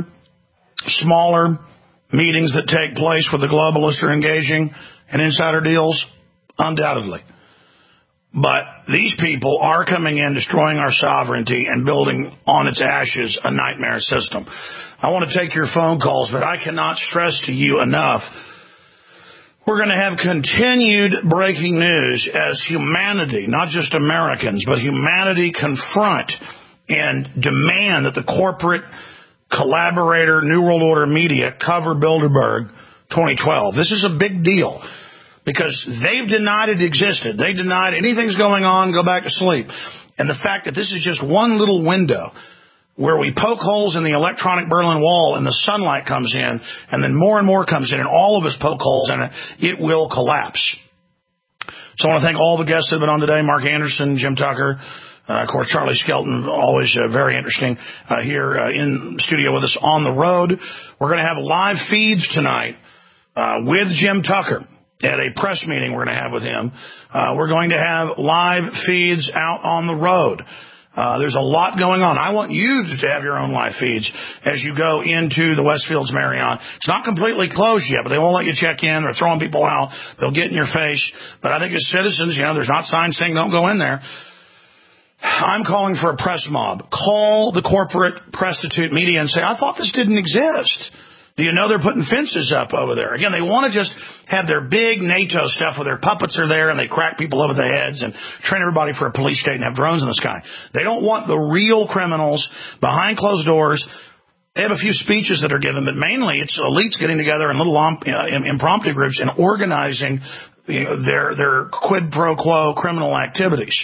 smaller meetings that take place where the globalists are engaging in insider deals? undoubtedly. But these people are coming in, destroying our sovereignty and building on its ashes a nightmare system. I want to take your phone calls, but I cannot stress to you enough, we're going to have continued breaking news as humanity, not just Americans, but humanity confront and demand that the corporate collaborator New World Order media cover Bilderberg twenty twelve. This is a big deal because they've denied it existed. They denied anything's going on, go back to sleep. And the fact that this is just one little window where we poke holes in the electronic Berlin Wall and the sunlight comes in, and then more and more comes in, and all of us poke holes in it, it will collapse. So I want to thank all the guests that have been on today, Mark Anderson, Jim Tucker, uh, of course, Charlie Skelton, always uh, very interesting, uh, here uh, in studio with us on the road. We're going to have live feeds tonight uh, with Jim Tucker at a press meeting we're going to have with him. Uh, we're going to have live feeds out on the road. Uh, there's a lot going on. I want you to have your own live feeds as you go into the Westfields Marriott. It's not completely closed yet, but they won't let you check in. They're throwing people out. They'll get in your face. But I think as citizens, you know, there's not signs saying don't go in there. I'm calling for a press mob. Call the corporate prostitute media and say, I thought this didn't exist. Do you know they're putting fences up over there? Again, they want to just have their big NATO stuff where their puppets are there and they crack people over the heads and train everybody for a police state and have drones in the sky. They don't want the real criminals behind closed doors. They have a few speeches that are given, but mainly it's elites getting together in little um, uh, impromptu groups and organizing, you know, their, their quid pro quo criminal activities.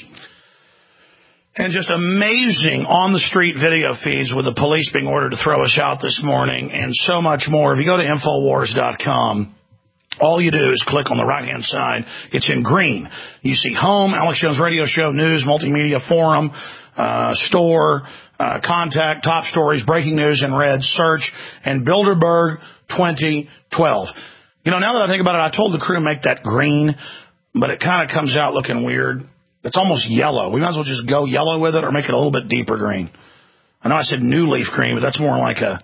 And just amazing on-the-street video feeds with the police being ordered to throw us out this morning and so much more. If you go to Infowars dot com, all you do is click on the right-hand side. It's in green. You see Home, Alex Jones Radio Show, News, Multimedia, Forum, uh, Store, uh, Contact, Top Stories, Breaking News in red, Search, and Bilderberg twenty twelve. You know, now that I think about it, I told the crew make that green, but it kind of comes out looking weird. It's almost yellow. We might as well just go yellow with it or make it a little bit deeper green. I know I said new leaf green, but that's more like a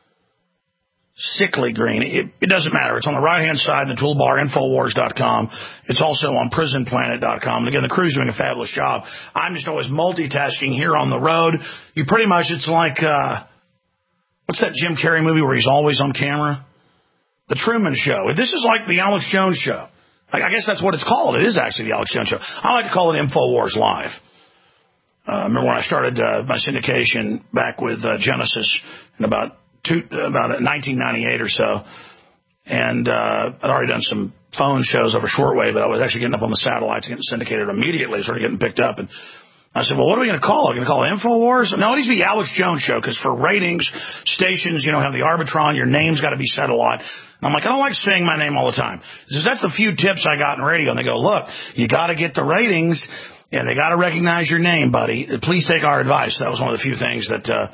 sickly green. It, it doesn't matter. It's on the right-hand side in the toolbar, Infowars dot com. It's also on Prison Planet dot com. And again, the crew's doing a fabulous job. I'm just always multitasking here on the road. You pretty much, it's like, uh, what's that Jim Carrey movie where he's always on camera? The Truman Show. This is like the Alex Jones Show. I guess that's what it's called. It is actually the Alex Jones Show. I like to call it Infowars Live. Uh, remember when I started uh, my syndication back with uh, Genesis in about two, about nineteen ninety-eight or so, and uh, I'd already done some phone shows over shortwave, but I was actually getting up on the satellites, getting syndicated immediately, started getting picked up, and I said, well, what are we going to call it? Are we going to call it Infowars? No, it needs to be Alex Jones Show, because for ratings, stations, you know, have the Arbitron, your name's got to be said a lot. And I'm like, I don't like saying my name all the time. Because that's the few tips I got in radio. And they go, look, you got to get the ratings, and they got to recognize your name, buddy. Please take our advice. That was one of the few things that, uh,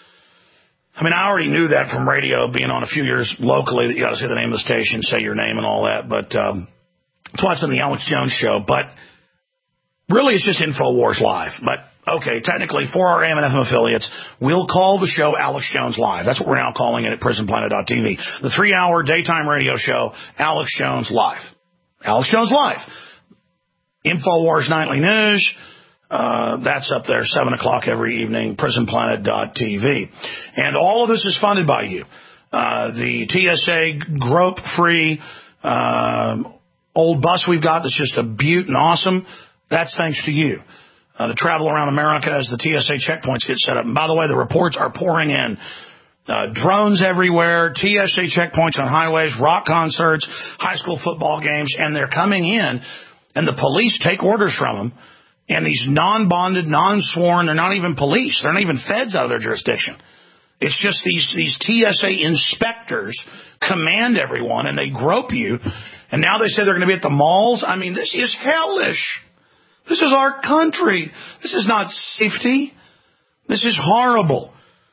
I mean, I already knew that from radio, being on a few years locally, that you got to say the name of the station, say your name and all that. But um, that's why it's on the Alex Jones Show. But really, it's just Infowars Live. But, okay, technically, for our A M and F M affiliates, we'll call the show Alex Jones Live. That's what we're now calling it at Prison Planet dot T V. The three-hour daytime radio show, Alex Jones Live. Alex Jones Live. Infowars Nightly News. Uh, that's up there, seven o'clock every evening, Prison Planet dot T V. And all of this is funded by you. Uh, the T S A grope-free uh, old bus we've got that's just a beaut and awesome, that's thanks to you. Uh, to travel around America as the T S A checkpoints get set up. And by the way, the reports are pouring in. Uh, drones everywhere, T S A checkpoints on highways, rock concerts, high school football games, and they're coming in, and the police take orders from them. And these non-bonded, non-sworn, they're not even police. They're not even feds out of their jurisdiction. It's just these, these T S A inspectors command everyone, and they grope you. And now they say they're going to be at the malls. I mean, this is hellish. This is our country. This is not safety. This is horrible.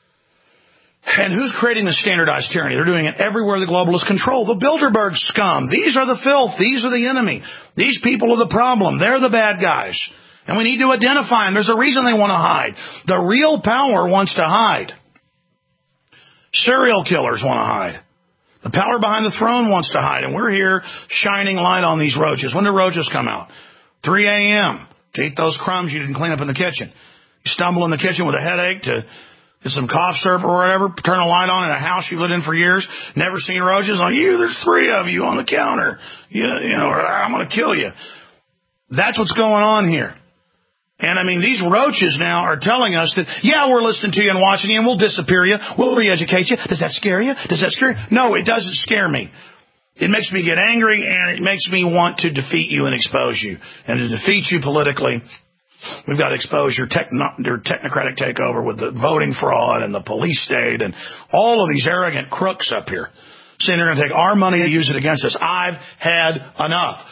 And who's creating the standardized tyranny? They're doing it everywhere the globalists control. The Bilderberg scum. These are the filth. These are the enemy. These people are the problem. They're the bad guys. And we need to identify them. There's a reason they want to hide. The real power wants to hide. Serial killers want to hide. The power behind the throne wants to hide, and we're here shining light on these roaches. When do roaches come out? three a.m. to eat those crumbs you didn't clean up in the kitchen. You stumble in the kitchen with a headache to get some cough syrup or whatever, turn a light on in a house you lived in for years, never seen roaches. On you, there's three of you on the counter. You, you know, I'm going to kill you. That's what's going on here. And, I mean, these roaches now are telling us that, yeah, we're listening to you and watching you, and we'll disappear you. We'll re-educate you. Does that scare you? Does that scare you? No, it doesn't scare me. It makes me get angry, and it makes me want to defeat you and expose you. And to defeat you politically, we've got to expose your, techno- your technocratic takeover with the voting fraud and the police state and all of these arrogant crooks up here saying they're going to take our money to use it against us. I've had enough.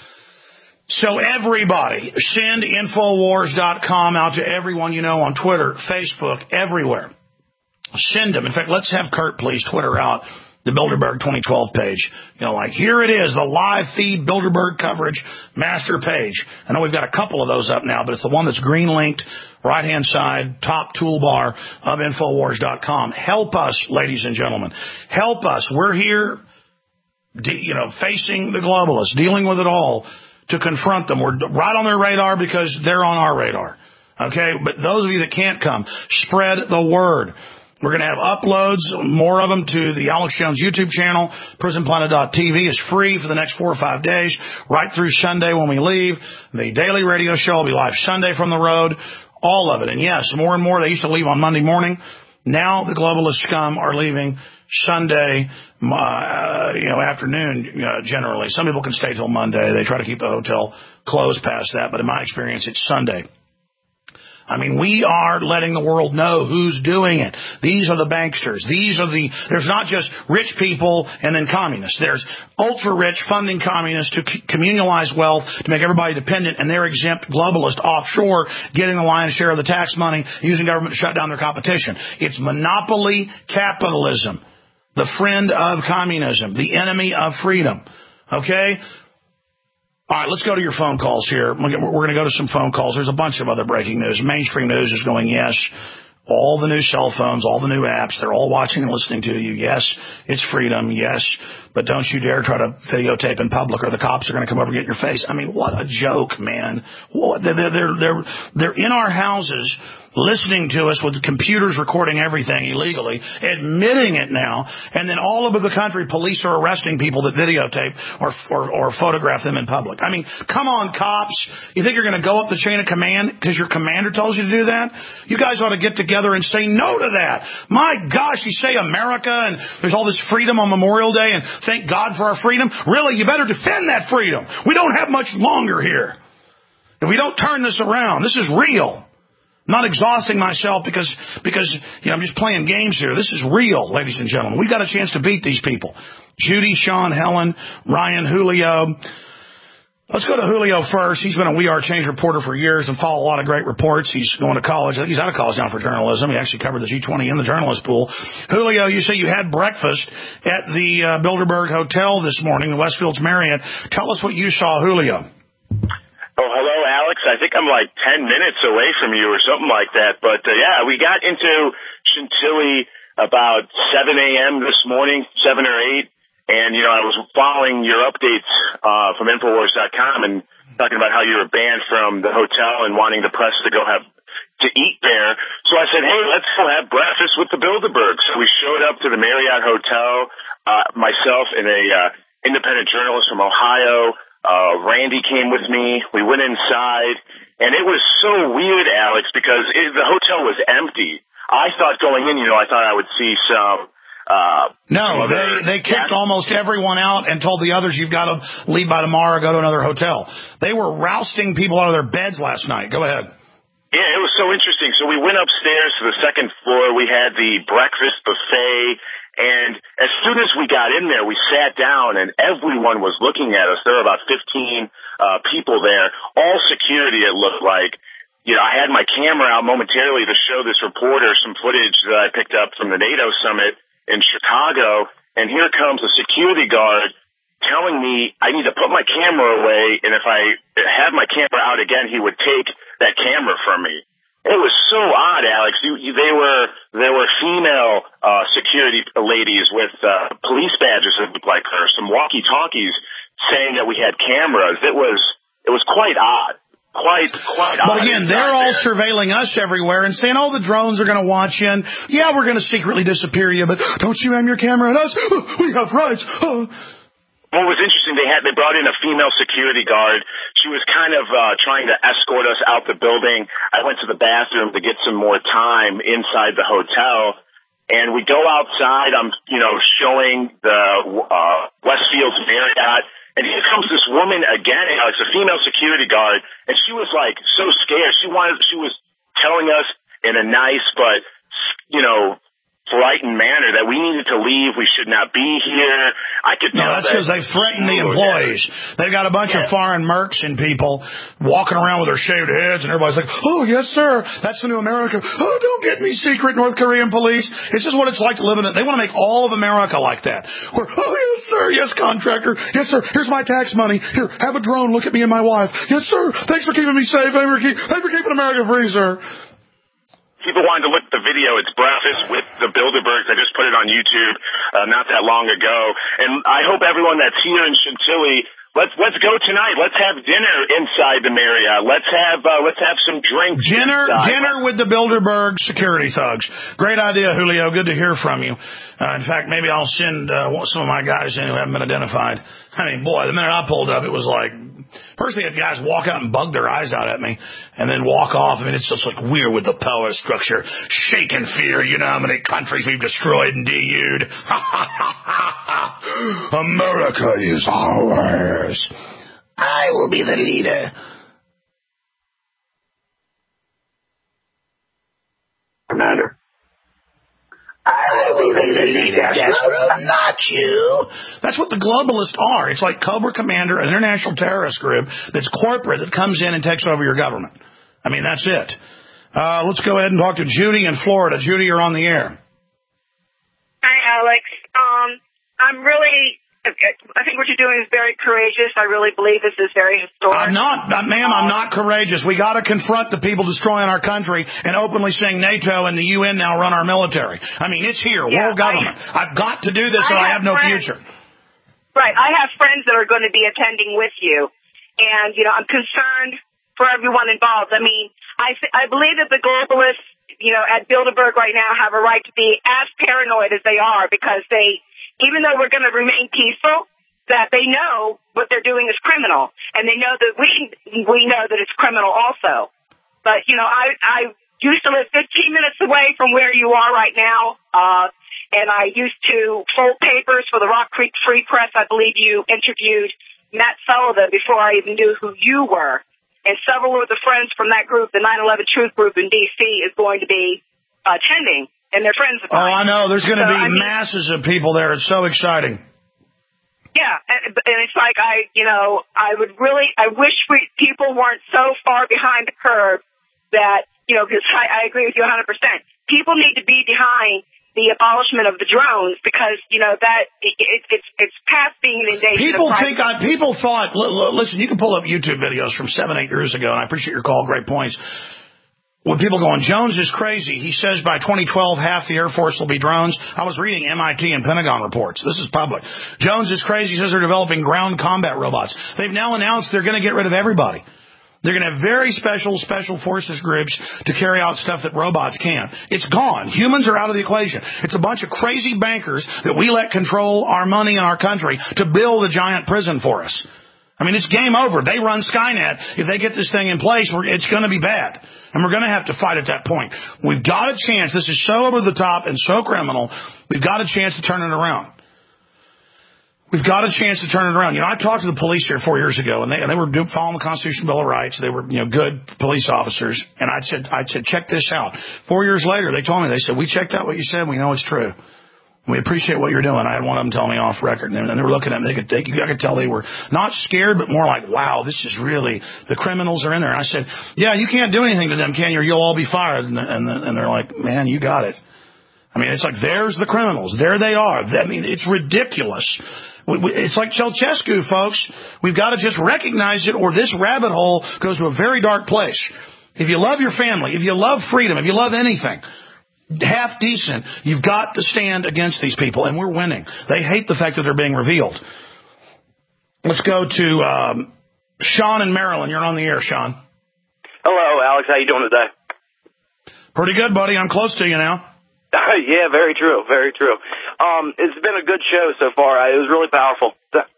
So everybody, send Infowars dot com out to everyone you know on Twitter, Facebook, everywhere. Send them. In fact, let's have Kurt please Twitter out the Bilderberg twenty twelve page. You know, like, here it is, the live feed Bilderberg coverage master page. I know we've got a couple of those up now, but it's the one that's green linked, right-hand side, top toolbar of Infowars dot com. Help us, ladies and gentlemen. Help us. We're here, you know, facing the globalists, dealing with it all, to confront them. We're right on their radar because they're on our radar. Okay? But those of you that can't come, spread the word. We're going to have uploads, more of them, to the Alex Jones YouTube channel. prison planet dot t v is free for the next four or five days, right through Sunday when we leave. The daily radio show will be live Sunday from the road, all of it. And yes, more and more, they used to leave on Monday morning. Now the globalist scum are leaving Sunday, uh, you know, afternoon, uh, generally. Some people can stay till Monday. They try to keep the hotel closed past that, but in my experience, it's Sunday. I mean, we are letting the world know who's doing it. These are the banksters. These are the, there's not just rich people and then communists. There's ultra-rich funding communists to communalize wealth, to make everybody dependent, and they're exempt globalist offshore, getting the lion's share of the tax money, using government to shut down their competition. It's monopoly capitalism, the friend of communism, the enemy of freedom. Okay? All right, let's go to your phone calls here. We're going to go to some phone calls. There's a bunch of other breaking news. Mainstream news is going, yes. All the new cell phones, all the new apps, they're all watching and listening to you. Yes, it's freedom. Yes, but don't you dare try to videotape in public or the cops are going to come over and get your face. I mean, what a joke, man. What, they're, they're, they're, they're in our houses listening to us with computers recording everything illegally, admitting it now, and then all over the country, police are arresting people that videotape or, or, or photograph them in public. I mean, come on, cops. You think you're going to go up the chain of command because your commander tells you to do that? You guys ought to get together and say no to that. My gosh, you say America and there's all this freedom on Memorial Day and thank God for our freedom. Really, you better defend that freedom. We don't have much longer here. If we don't turn this around, this is real. I'm not exhausting myself because, because you know, I'm just playing games here. This is real, ladies and gentlemen. We've got a chance to beat these people. Judy, Sean, Helen, Ryan, Julio. Let's go to Julio first. He's been a We Are Change reporter for years and followed a lot of great reports. He's going to college. He's out of college now for journalism. He actually covered the G twenty in the journalist pool. Julio, you say you had breakfast at the uh, Bilderberg Hotel this morning, the Westfields Marriott. Tell us what you saw, Julio. Oh, hello, Alex. I think I'm like ten minutes away from you or something like that. But, uh, yeah, we got into Chantilly about seven a.m. this morning, seven or eight. And, you know, I was following your updates uh, from Infowars dot com and talking about how you were banned from the hotel and wanting the press to go have to eat there. So I said, hey, let's go have breakfast with the Bilderbergs. So we showed up to the Marriott Hotel, uh, myself and a uh, independent journalist from Ohio. Uh, Randy came with me. We went inside, and it was so weird, Alex, because it, the hotel was empty. I thought going in, you know, I thought I would see some. Uh, no, some they they kicked yeah. almost everyone out and told the others, you've got to leave by tomorrow or go to another hotel. They were rousting people out of their beds last night. Go ahead. Yeah, it was so interesting. So we went upstairs to the second floor. We had the breakfast buffet. And as soon as we got in there, we sat down and everyone was looking at us. There were about fifteen uh, people there, all security it looked like. You know, I had my camera out momentarily to show this reporter some footage that I picked up from the NATO summit in Chicago. And here comes a security guard telling me I need to put my camera away. And if I have my camera out again, he would take that camera from me. It was so odd, Alex. You, you, they were there were female uh, security ladies with uh, police badges, it looked walkie-talkies saying that we had cameras. It was it was quite odd. Quite, quite odd. But again, they're all there. surveilling us everywhere and saying, oh, the drones are going to watch you, and yeah, we're going to secretly disappear you, but don't you aim your camera at us. We have rights. Oh. What was interesting, they had they brought in a female security guard. She was kind of uh, trying to escort us out the building. I went to the bathroom to get some more time inside the hotel, and we go outside. I'm, you know, showing the uh, Westfield Marriott. And here comes this woman again, Alex, a female security guard, and she was like so scared. She wanted, she was telling us in a nice but, you know, frightened manner that we needed to leave. We should not be here. I could tell. No, that's because that they've threatened the employees. They've got a bunch yeah. of foreign mercs and people walking around with their shaved heads, and everybody's like, oh, yes, sir, that's the new America. Oh, don't get me secret North Korean police. It's just what it's like to live in it. They want to make all of America like that. Where, oh, yes, sir, yes, contractor. Yes, sir, here's my tax money. Here, have a drone. Look at me and my wife. Yes, sir, thanks for keeping me safe. Thanks for, keep, thanks for keeping America free, sir. People wanted to look at the video. It's Breakfast with the Bilderbergs. I just put it on YouTube uh, not that long ago. And I hope everyone that's here in Chantilly, let's let's go tonight. Let's have dinner inside the Marriott. Let's have uh, let's have some drinks. Dinner inside. dinner with the Bilderberg security thugs. Great idea, Julio. Good to hear from you. Uh, in fact, maybe I'll send uh, some of my guys in who haven't been identified. I mean, boy, the minute I pulled up, it was like, first they had guys walk out and bug their eyes out at me and then walk off. I mean, it's just like we're with the power structure. Shake in fear. You know how many countries we've destroyed and D U'd. America is ours. I will be the leader. Commander. I will be the leader, Castro, not you. That's what the globalists are. It's like Cobra Commander, an international terrorist group that's corporate that comes in and takes over your government. I mean, that's it. Uh, let's go ahead and talk to Judy in Florida. Judy, you're on the air. Hi, Alex. Um, I'm really... I think what you're doing is very courageous. I really believe this is very historic. I'm not, ma'am, I'm not courageous. We got to confront the people destroying our country and openly saying NATO and the U N now run our military. I mean, it's here, yeah, world government. I, I've got to do this I or I have no friends, future. Right. I have friends that are going to be attending with you. And, you know, I'm concerned for everyone involved. I mean, I, th- I believe that the globalists, you know, at Bilderberg right now have a right to be as paranoid as they are because they... Even though we're going to remain peaceful, that they know what they're doing is criminal, and they know that we we know that it's criminal also. But you know, I I used to live fifteen minutes away from where you are right now, uh, and I used to fold papers for the Rock Creek Free Press. I believe you interviewed Matt Sullivan before I even knew who you were, and several of the friends from that group, the nine eleven Truth Group in D C, is going to be attending. And their friends of mine. Oh, I know. There's going to so, be I mean, masses of people there. It's so exciting. Yeah, and, and it's like I, you know, I would really, I wish we, people weren't so far behind the curve that, you know, because I, I agree with you one hundred percent. People need to be behind the abolishment of the drones because, you know, that it, it, it's it's past being an invasion. People of think I, people thought. L- l- listen, you can pull up YouTube videos from seven, eight years ago, and I appreciate your call. Great points. When people going, Jones is crazy. He says by twenty twelve, half the Air Force will be drones. I was reading M I T and Pentagon reports. This is public. Jones is crazy. He says they're developing ground combat robots. They've now announced they're going to get rid of everybody. They're going to have very special, special forces groups to carry out stuff that robots can't. It's gone. Humans are out of the equation. It's a bunch of crazy bankers that we let control our money in our country to build a giant prison for us. I mean, it's game over. They run Skynet. If they get this thing in place, it's going to be bad. And we're going to have to fight at that point. We've got a chance. This is so over the top and so criminal. We've got a chance to turn it around. We've got a chance to turn it around. You know, I talked to the police here four years ago, and they, and they were following the Constitutional Bill of Rights. They were, you know, good police officers. And I said, I said, check this out. Four years later, they told me, they said, we checked out what you said. We know it's true. We appreciate what you're doing. I had one of them tell me off record, and they were looking at me. They could, they, I could tell they were not scared, but more like, wow, this is really, the criminals are in there. And I said, yeah, you can't do anything to them, can you, or you'll all be fired. And, and, and they're like, man, you got it. I mean, it's like, there's the criminals. There they are. I mean, it's ridiculous. It's like Ceausescu, folks. We've got to just recognize it, or this rabbit hole goes to a very dark place. If you love your family, if you love freedom, if you love anything half decent, you've got to stand against these people, and we're winning. They hate the fact that they're being revealed. Let's go to um, Sean in Maryland. You're on the air, Sean. Hello, Alex. How you doing today? Pretty good, buddy. I'm close to you now. Yeah, very true. Very true. Um, it's been a good show so far. It was really powerful.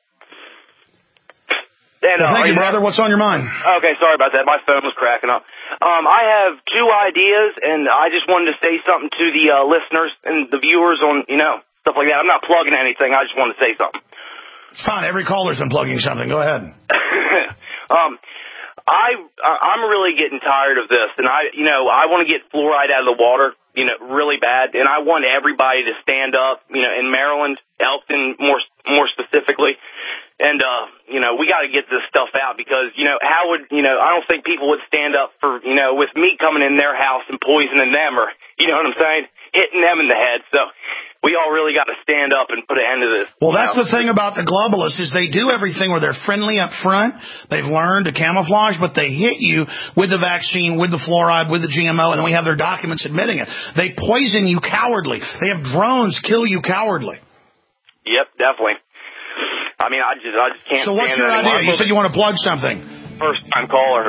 And, uh, well, thank you, brother. What's on your mind? Okay, sorry about that. My phone was cracking up. Um, I have two ideas, and I just wanted to say something to the uh, listeners and the viewers on, you know, stuff like that. I'm not plugging anything. I just wanted to say something. It's fine. Every caller's been plugging something. Go ahead. um, I I'm really getting tired of this, and I, you know, I want to get fluoride out of the water, you know, really bad, and I want everybody to stand up, you know, in Maryland, Elkton, more more specifically. And, uh, you know, we got to get this stuff out because, you know, how would, you know, I don't think people would stand up for, you know, with me coming in their house and poisoning them or, you know what I'm saying, hitting them in the head. So we all really got to stand up and put an end to this. Well, that's know? the thing about the globalists is they do everything where they're friendly up front. They've learned to camouflage, but they hit you with the vaccine, with the fluoride, with the G M O, and then we have their documents admitting it. They poison you cowardly. They have drones kill you cowardly. Yep, definitely. I mean, I just, I just can't. So what's your idea? You said you want to plug something. First time caller.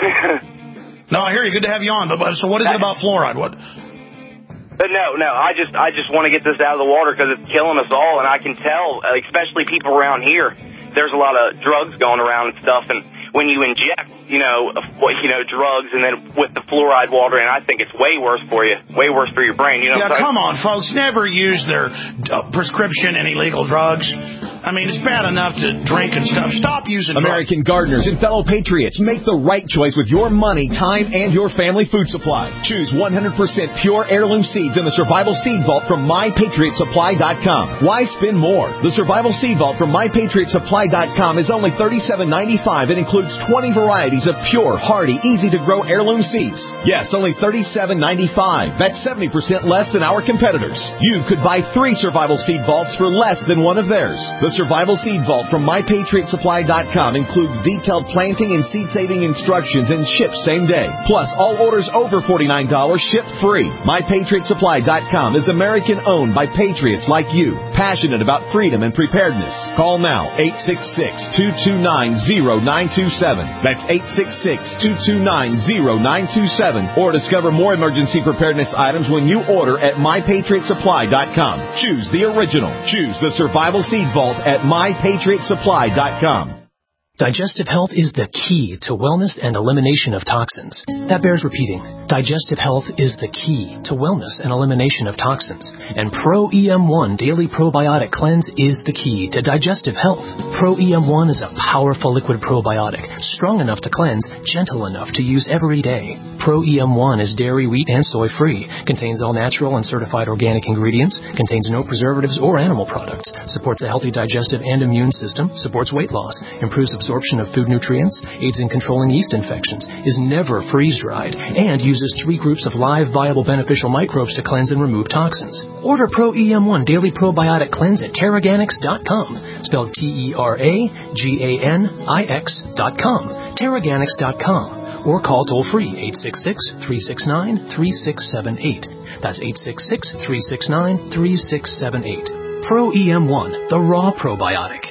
No, I hear you. Good to have you on. But so what is it about fluoride? What? But no, no. I just, I just want to get this out of the water because it's killing us all, and I can tell, especially people around here. There's a lot of drugs going around and stuff, and when you inject, you know, you know, drugs and then with the fluoride water, and I think it's way worse for you, way worse for your brain. You know. Yeah, come on, folks. Never use their uh, prescription and illegal drugs. I mean, it's bad enough to drink and stuff. Stop using American drugs. gardeners and fellow patriots, make the right choice with your money, time, and your family food supply. Choose one hundred percent pure heirloom seeds in the Survival Seed Vault from my patriot supply dot com. Why spend more? The Survival Seed Vault from my patriot supply dot com is only thirty-seven ninety-five and includes twenty varieties of pure, hardy, easy-to-grow heirloom seeds. Yes, only thirty-seven ninety-five. That's seventy percent less than our competitors. You could buy three Survival Seed Vaults for less than one of theirs. The Survival Seed Vault from my patriot supply dot com includes detailed planting and seed-saving instructions and ships same day. Plus, all orders over forty-nine dollars ship free. my patriot supply dot com is American-owned by patriots like you, passionate about freedom and preparedness. Call now, eight six six, two two nine, zero nine two seven. That's eight six six, two two nine, zero nine two seven. Or discover more emergency preparedness items when you order at my patriot supply dot com. Choose the original. Choose the Survival Seed Vault at my patriot supply dot com. Digestive health is the key to wellness and elimination of toxins. That bears repeating. Digestive health is the key to wellness and elimination of toxins. And Pro E M one Daily Probiotic Cleanse is the key to digestive health. Pro E M one is a powerful liquid probiotic, strong enough to cleanse, gentle enough to use every day. Pro E M one is dairy, wheat, and soy-free, contains all natural and certified organic ingredients, contains no preservatives or animal products, supports a healthy digestive and immune system, supports weight loss, improves absorption of food nutrients, aids in controlling yeast infections, is never freeze-dried, and uses three groups of live, viable, beneficial microbes to cleanse and remove toxins. Order Pro E M one Daily Probiotic Cleanse at Terraganix dot com, spelled T E R A G A N I X dot com, Terraganix dot com. Or call toll-free eight six six, three six nine, three six seven eight. That's eight six six, three six nine, three six seven eight. Pro E M one, the raw probiotic.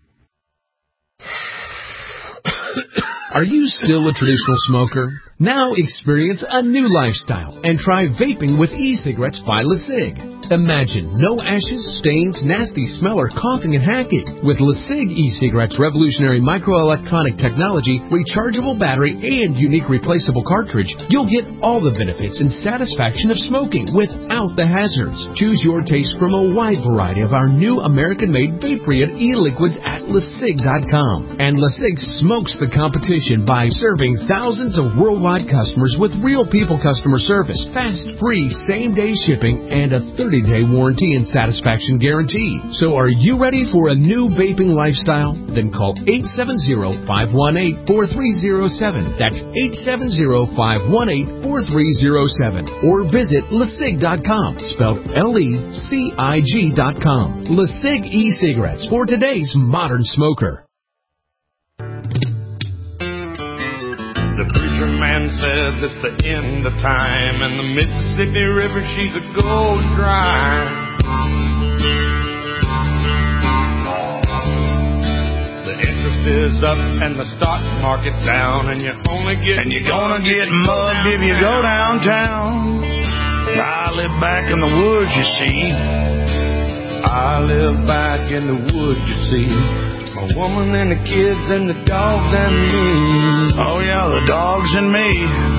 Are you still a traditional smoker? Now experience a new lifestyle and try vaping with e-cigarettes by LeSig. Imagine no ashes, stains, nasty smell, or coughing and hacking. With LeSig e-cigarettes' revolutionary microelectronic technology, rechargeable battery, and unique replaceable cartridge, you'll get all the benefits and satisfaction of smoking without the hazards. Choose your taste from a wide variety of our new American-made vape-free e-liquids at LeSig dot com. And LeSig smokes the competition by serving thousands of worldwide customers with real people customer service, fast, free, same-day shipping, and a thirty-day warranty and satisfaction guarantee. So are you ready for a new vaping lifestyle? Then call eight seven zero, five one eight, four three zero seven. That's eight seven zero, five one eight, four three zero seven. Or visit LeSig dot com, spelled L E C I G dot com. LeSig e-cigarettes for today's modern smoker. The preacher man says it's the end of time, and the Mississippi River, she's a gold dry. The is up and the stock market's down, and you only get and you're gonna get mugged if you go downtown. I live back in the woods, you see. I live back in the woods, you see. My woman and the kids and the dogs and me. Oh yeah, the dogs and me.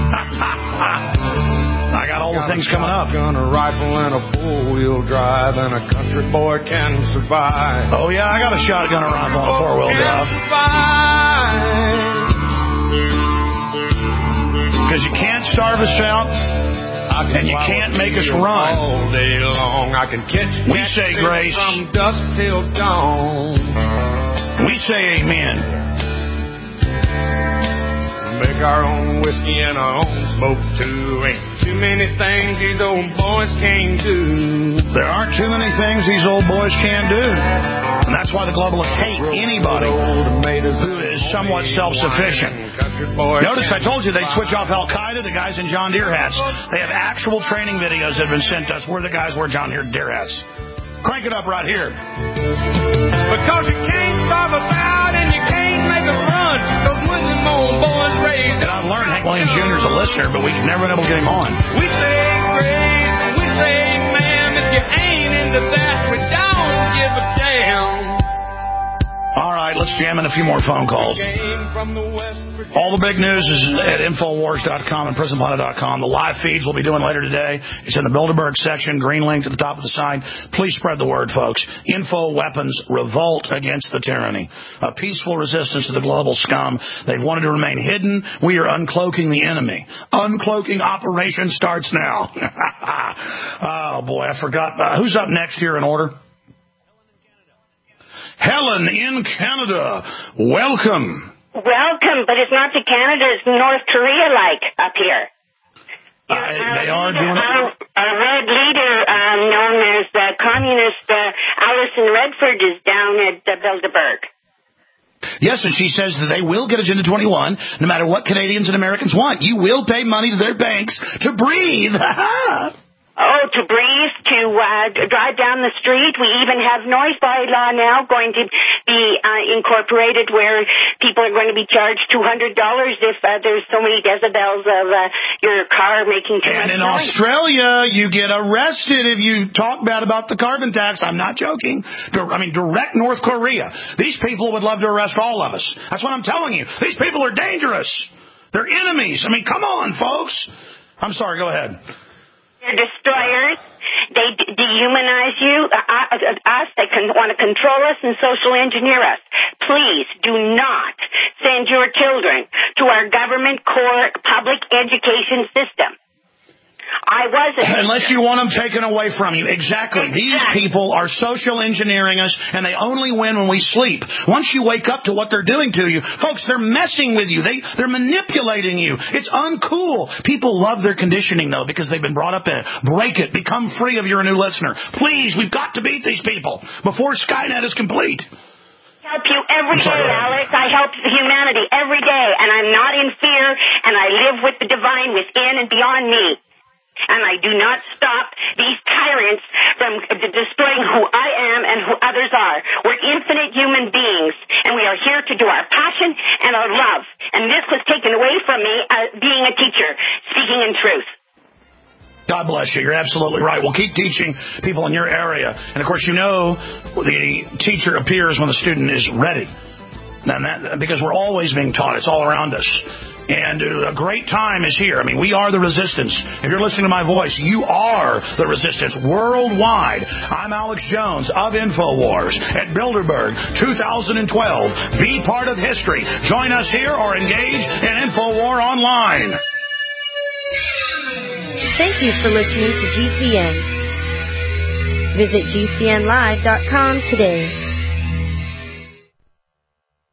I got all the things coming up. Gun, a rifle, and a four-wheel drive, and a country boy can survive. Oh yeah, I got a shotgun, a rifle, and a four-wheel drive. Because you can't starve us out, and you can't make us run. All day long, I can catch. We say grace from dusk till dawn. We say amen. Make our own whiskey and our own smoke too. Ain't too many things these old boys can't do. There aren't too many things these old boys can't do. And that's why the globalists hate anybody who is somewhat self-sufficient. Notice I told you they'd switch off Al-Qaeda, the guys in John Deere hats. They have actual training videos that have been sent to us where the guys wear John Deere hats. Crank it up right here. Because you can't starve us out and you can't make us run. Those Muslim old boys raised. And I've learned Hank Williams Junior is a listener, but we've never been able to get him on. We say grace and we say ma'am. If you ain't into that, we don't give a damn. All right, let's jam in a few more phone calls. All the big news is at Infowars dot com and Prison Planet dot com. The live feeds we'll be doing later today. It's in the Bilderberg section, green link at the top of the site. Please spread the word, folks. Info Weapons revolt against the tyranny. A peaceful resistance to the global scum. They've wanted to remain hidden. We are uncloaking the enemy. Uncloaking operation starts now. Oh, boy, I forgot. Uh, who's up next here in order? Helen in Canada. Welcome. Welcome, but it's not to Canada. It's North Korea like up here. Uh, they are doing it. Our, our red leader, um, known as the communist uh, Alison Redford, is down at uh, Bilderberg. Yes, and she says that they will get Agenda twenty-one no matter what Canadians and Americans want. You will pay money to their banks to breathe. Oh, to breathe, to uh, drive down the street. We even have noise bylaw now going to be uh, incorporated where people are going to be charged two hundred dollars if uh, there's so many decibels of uh, your car making too and much in noise. Australia, you get arrested if you talk bad about the carbon tax. I'm not joking. I mean, direct North Korea. These people would love to arrest all of us. That's what I'm telling you. These people are dangerous. They're enemies. I mean, come on, folks. I'm sorry. Go ahead. They're destroyers. They de- dehumanize you, uh, us. They can want to control us and social engineer us. Please do not send your children to our government core public education system. I wasn't. Unless you want them taken away from you. Exactly. These people are social engineering us, and they only win when we sleep. Once you wake up to what they're doing to you, folks, they're messing with you. They, they're manipulating you. It's uncool. People love their conditioning, though, because they've been brought up in it. Break it. Become free of your new listener. Please, we've got to beat these people before Skynet is complete. Help you every sorry, day, Alex. I help humanity every day, and I'm not in fear, and I live with the divine within and beyond me. And I do not stop these tyrants from displaying who I am and who others are. We're infinite human beings, and we are here to do our passion and our love. And this was taken away from me uh, being a teacher, speaking in truth. God bless you. You're absolutely right. We'll keep teaching people in your area. And, of course, you know the teacher appears when the student is ready. And that, because we're always being taught. It's all around us. And a great time is here. I mean, we are the resistance. If you're listening to my voice, you are the resistance worldwide. I'm Alex Jones of Infowars at Bilderberg two thousand twelve. Be part of history. Join us here or engage in Infowar online. Thank you for listening to G C N. Visit G C N live dot com today.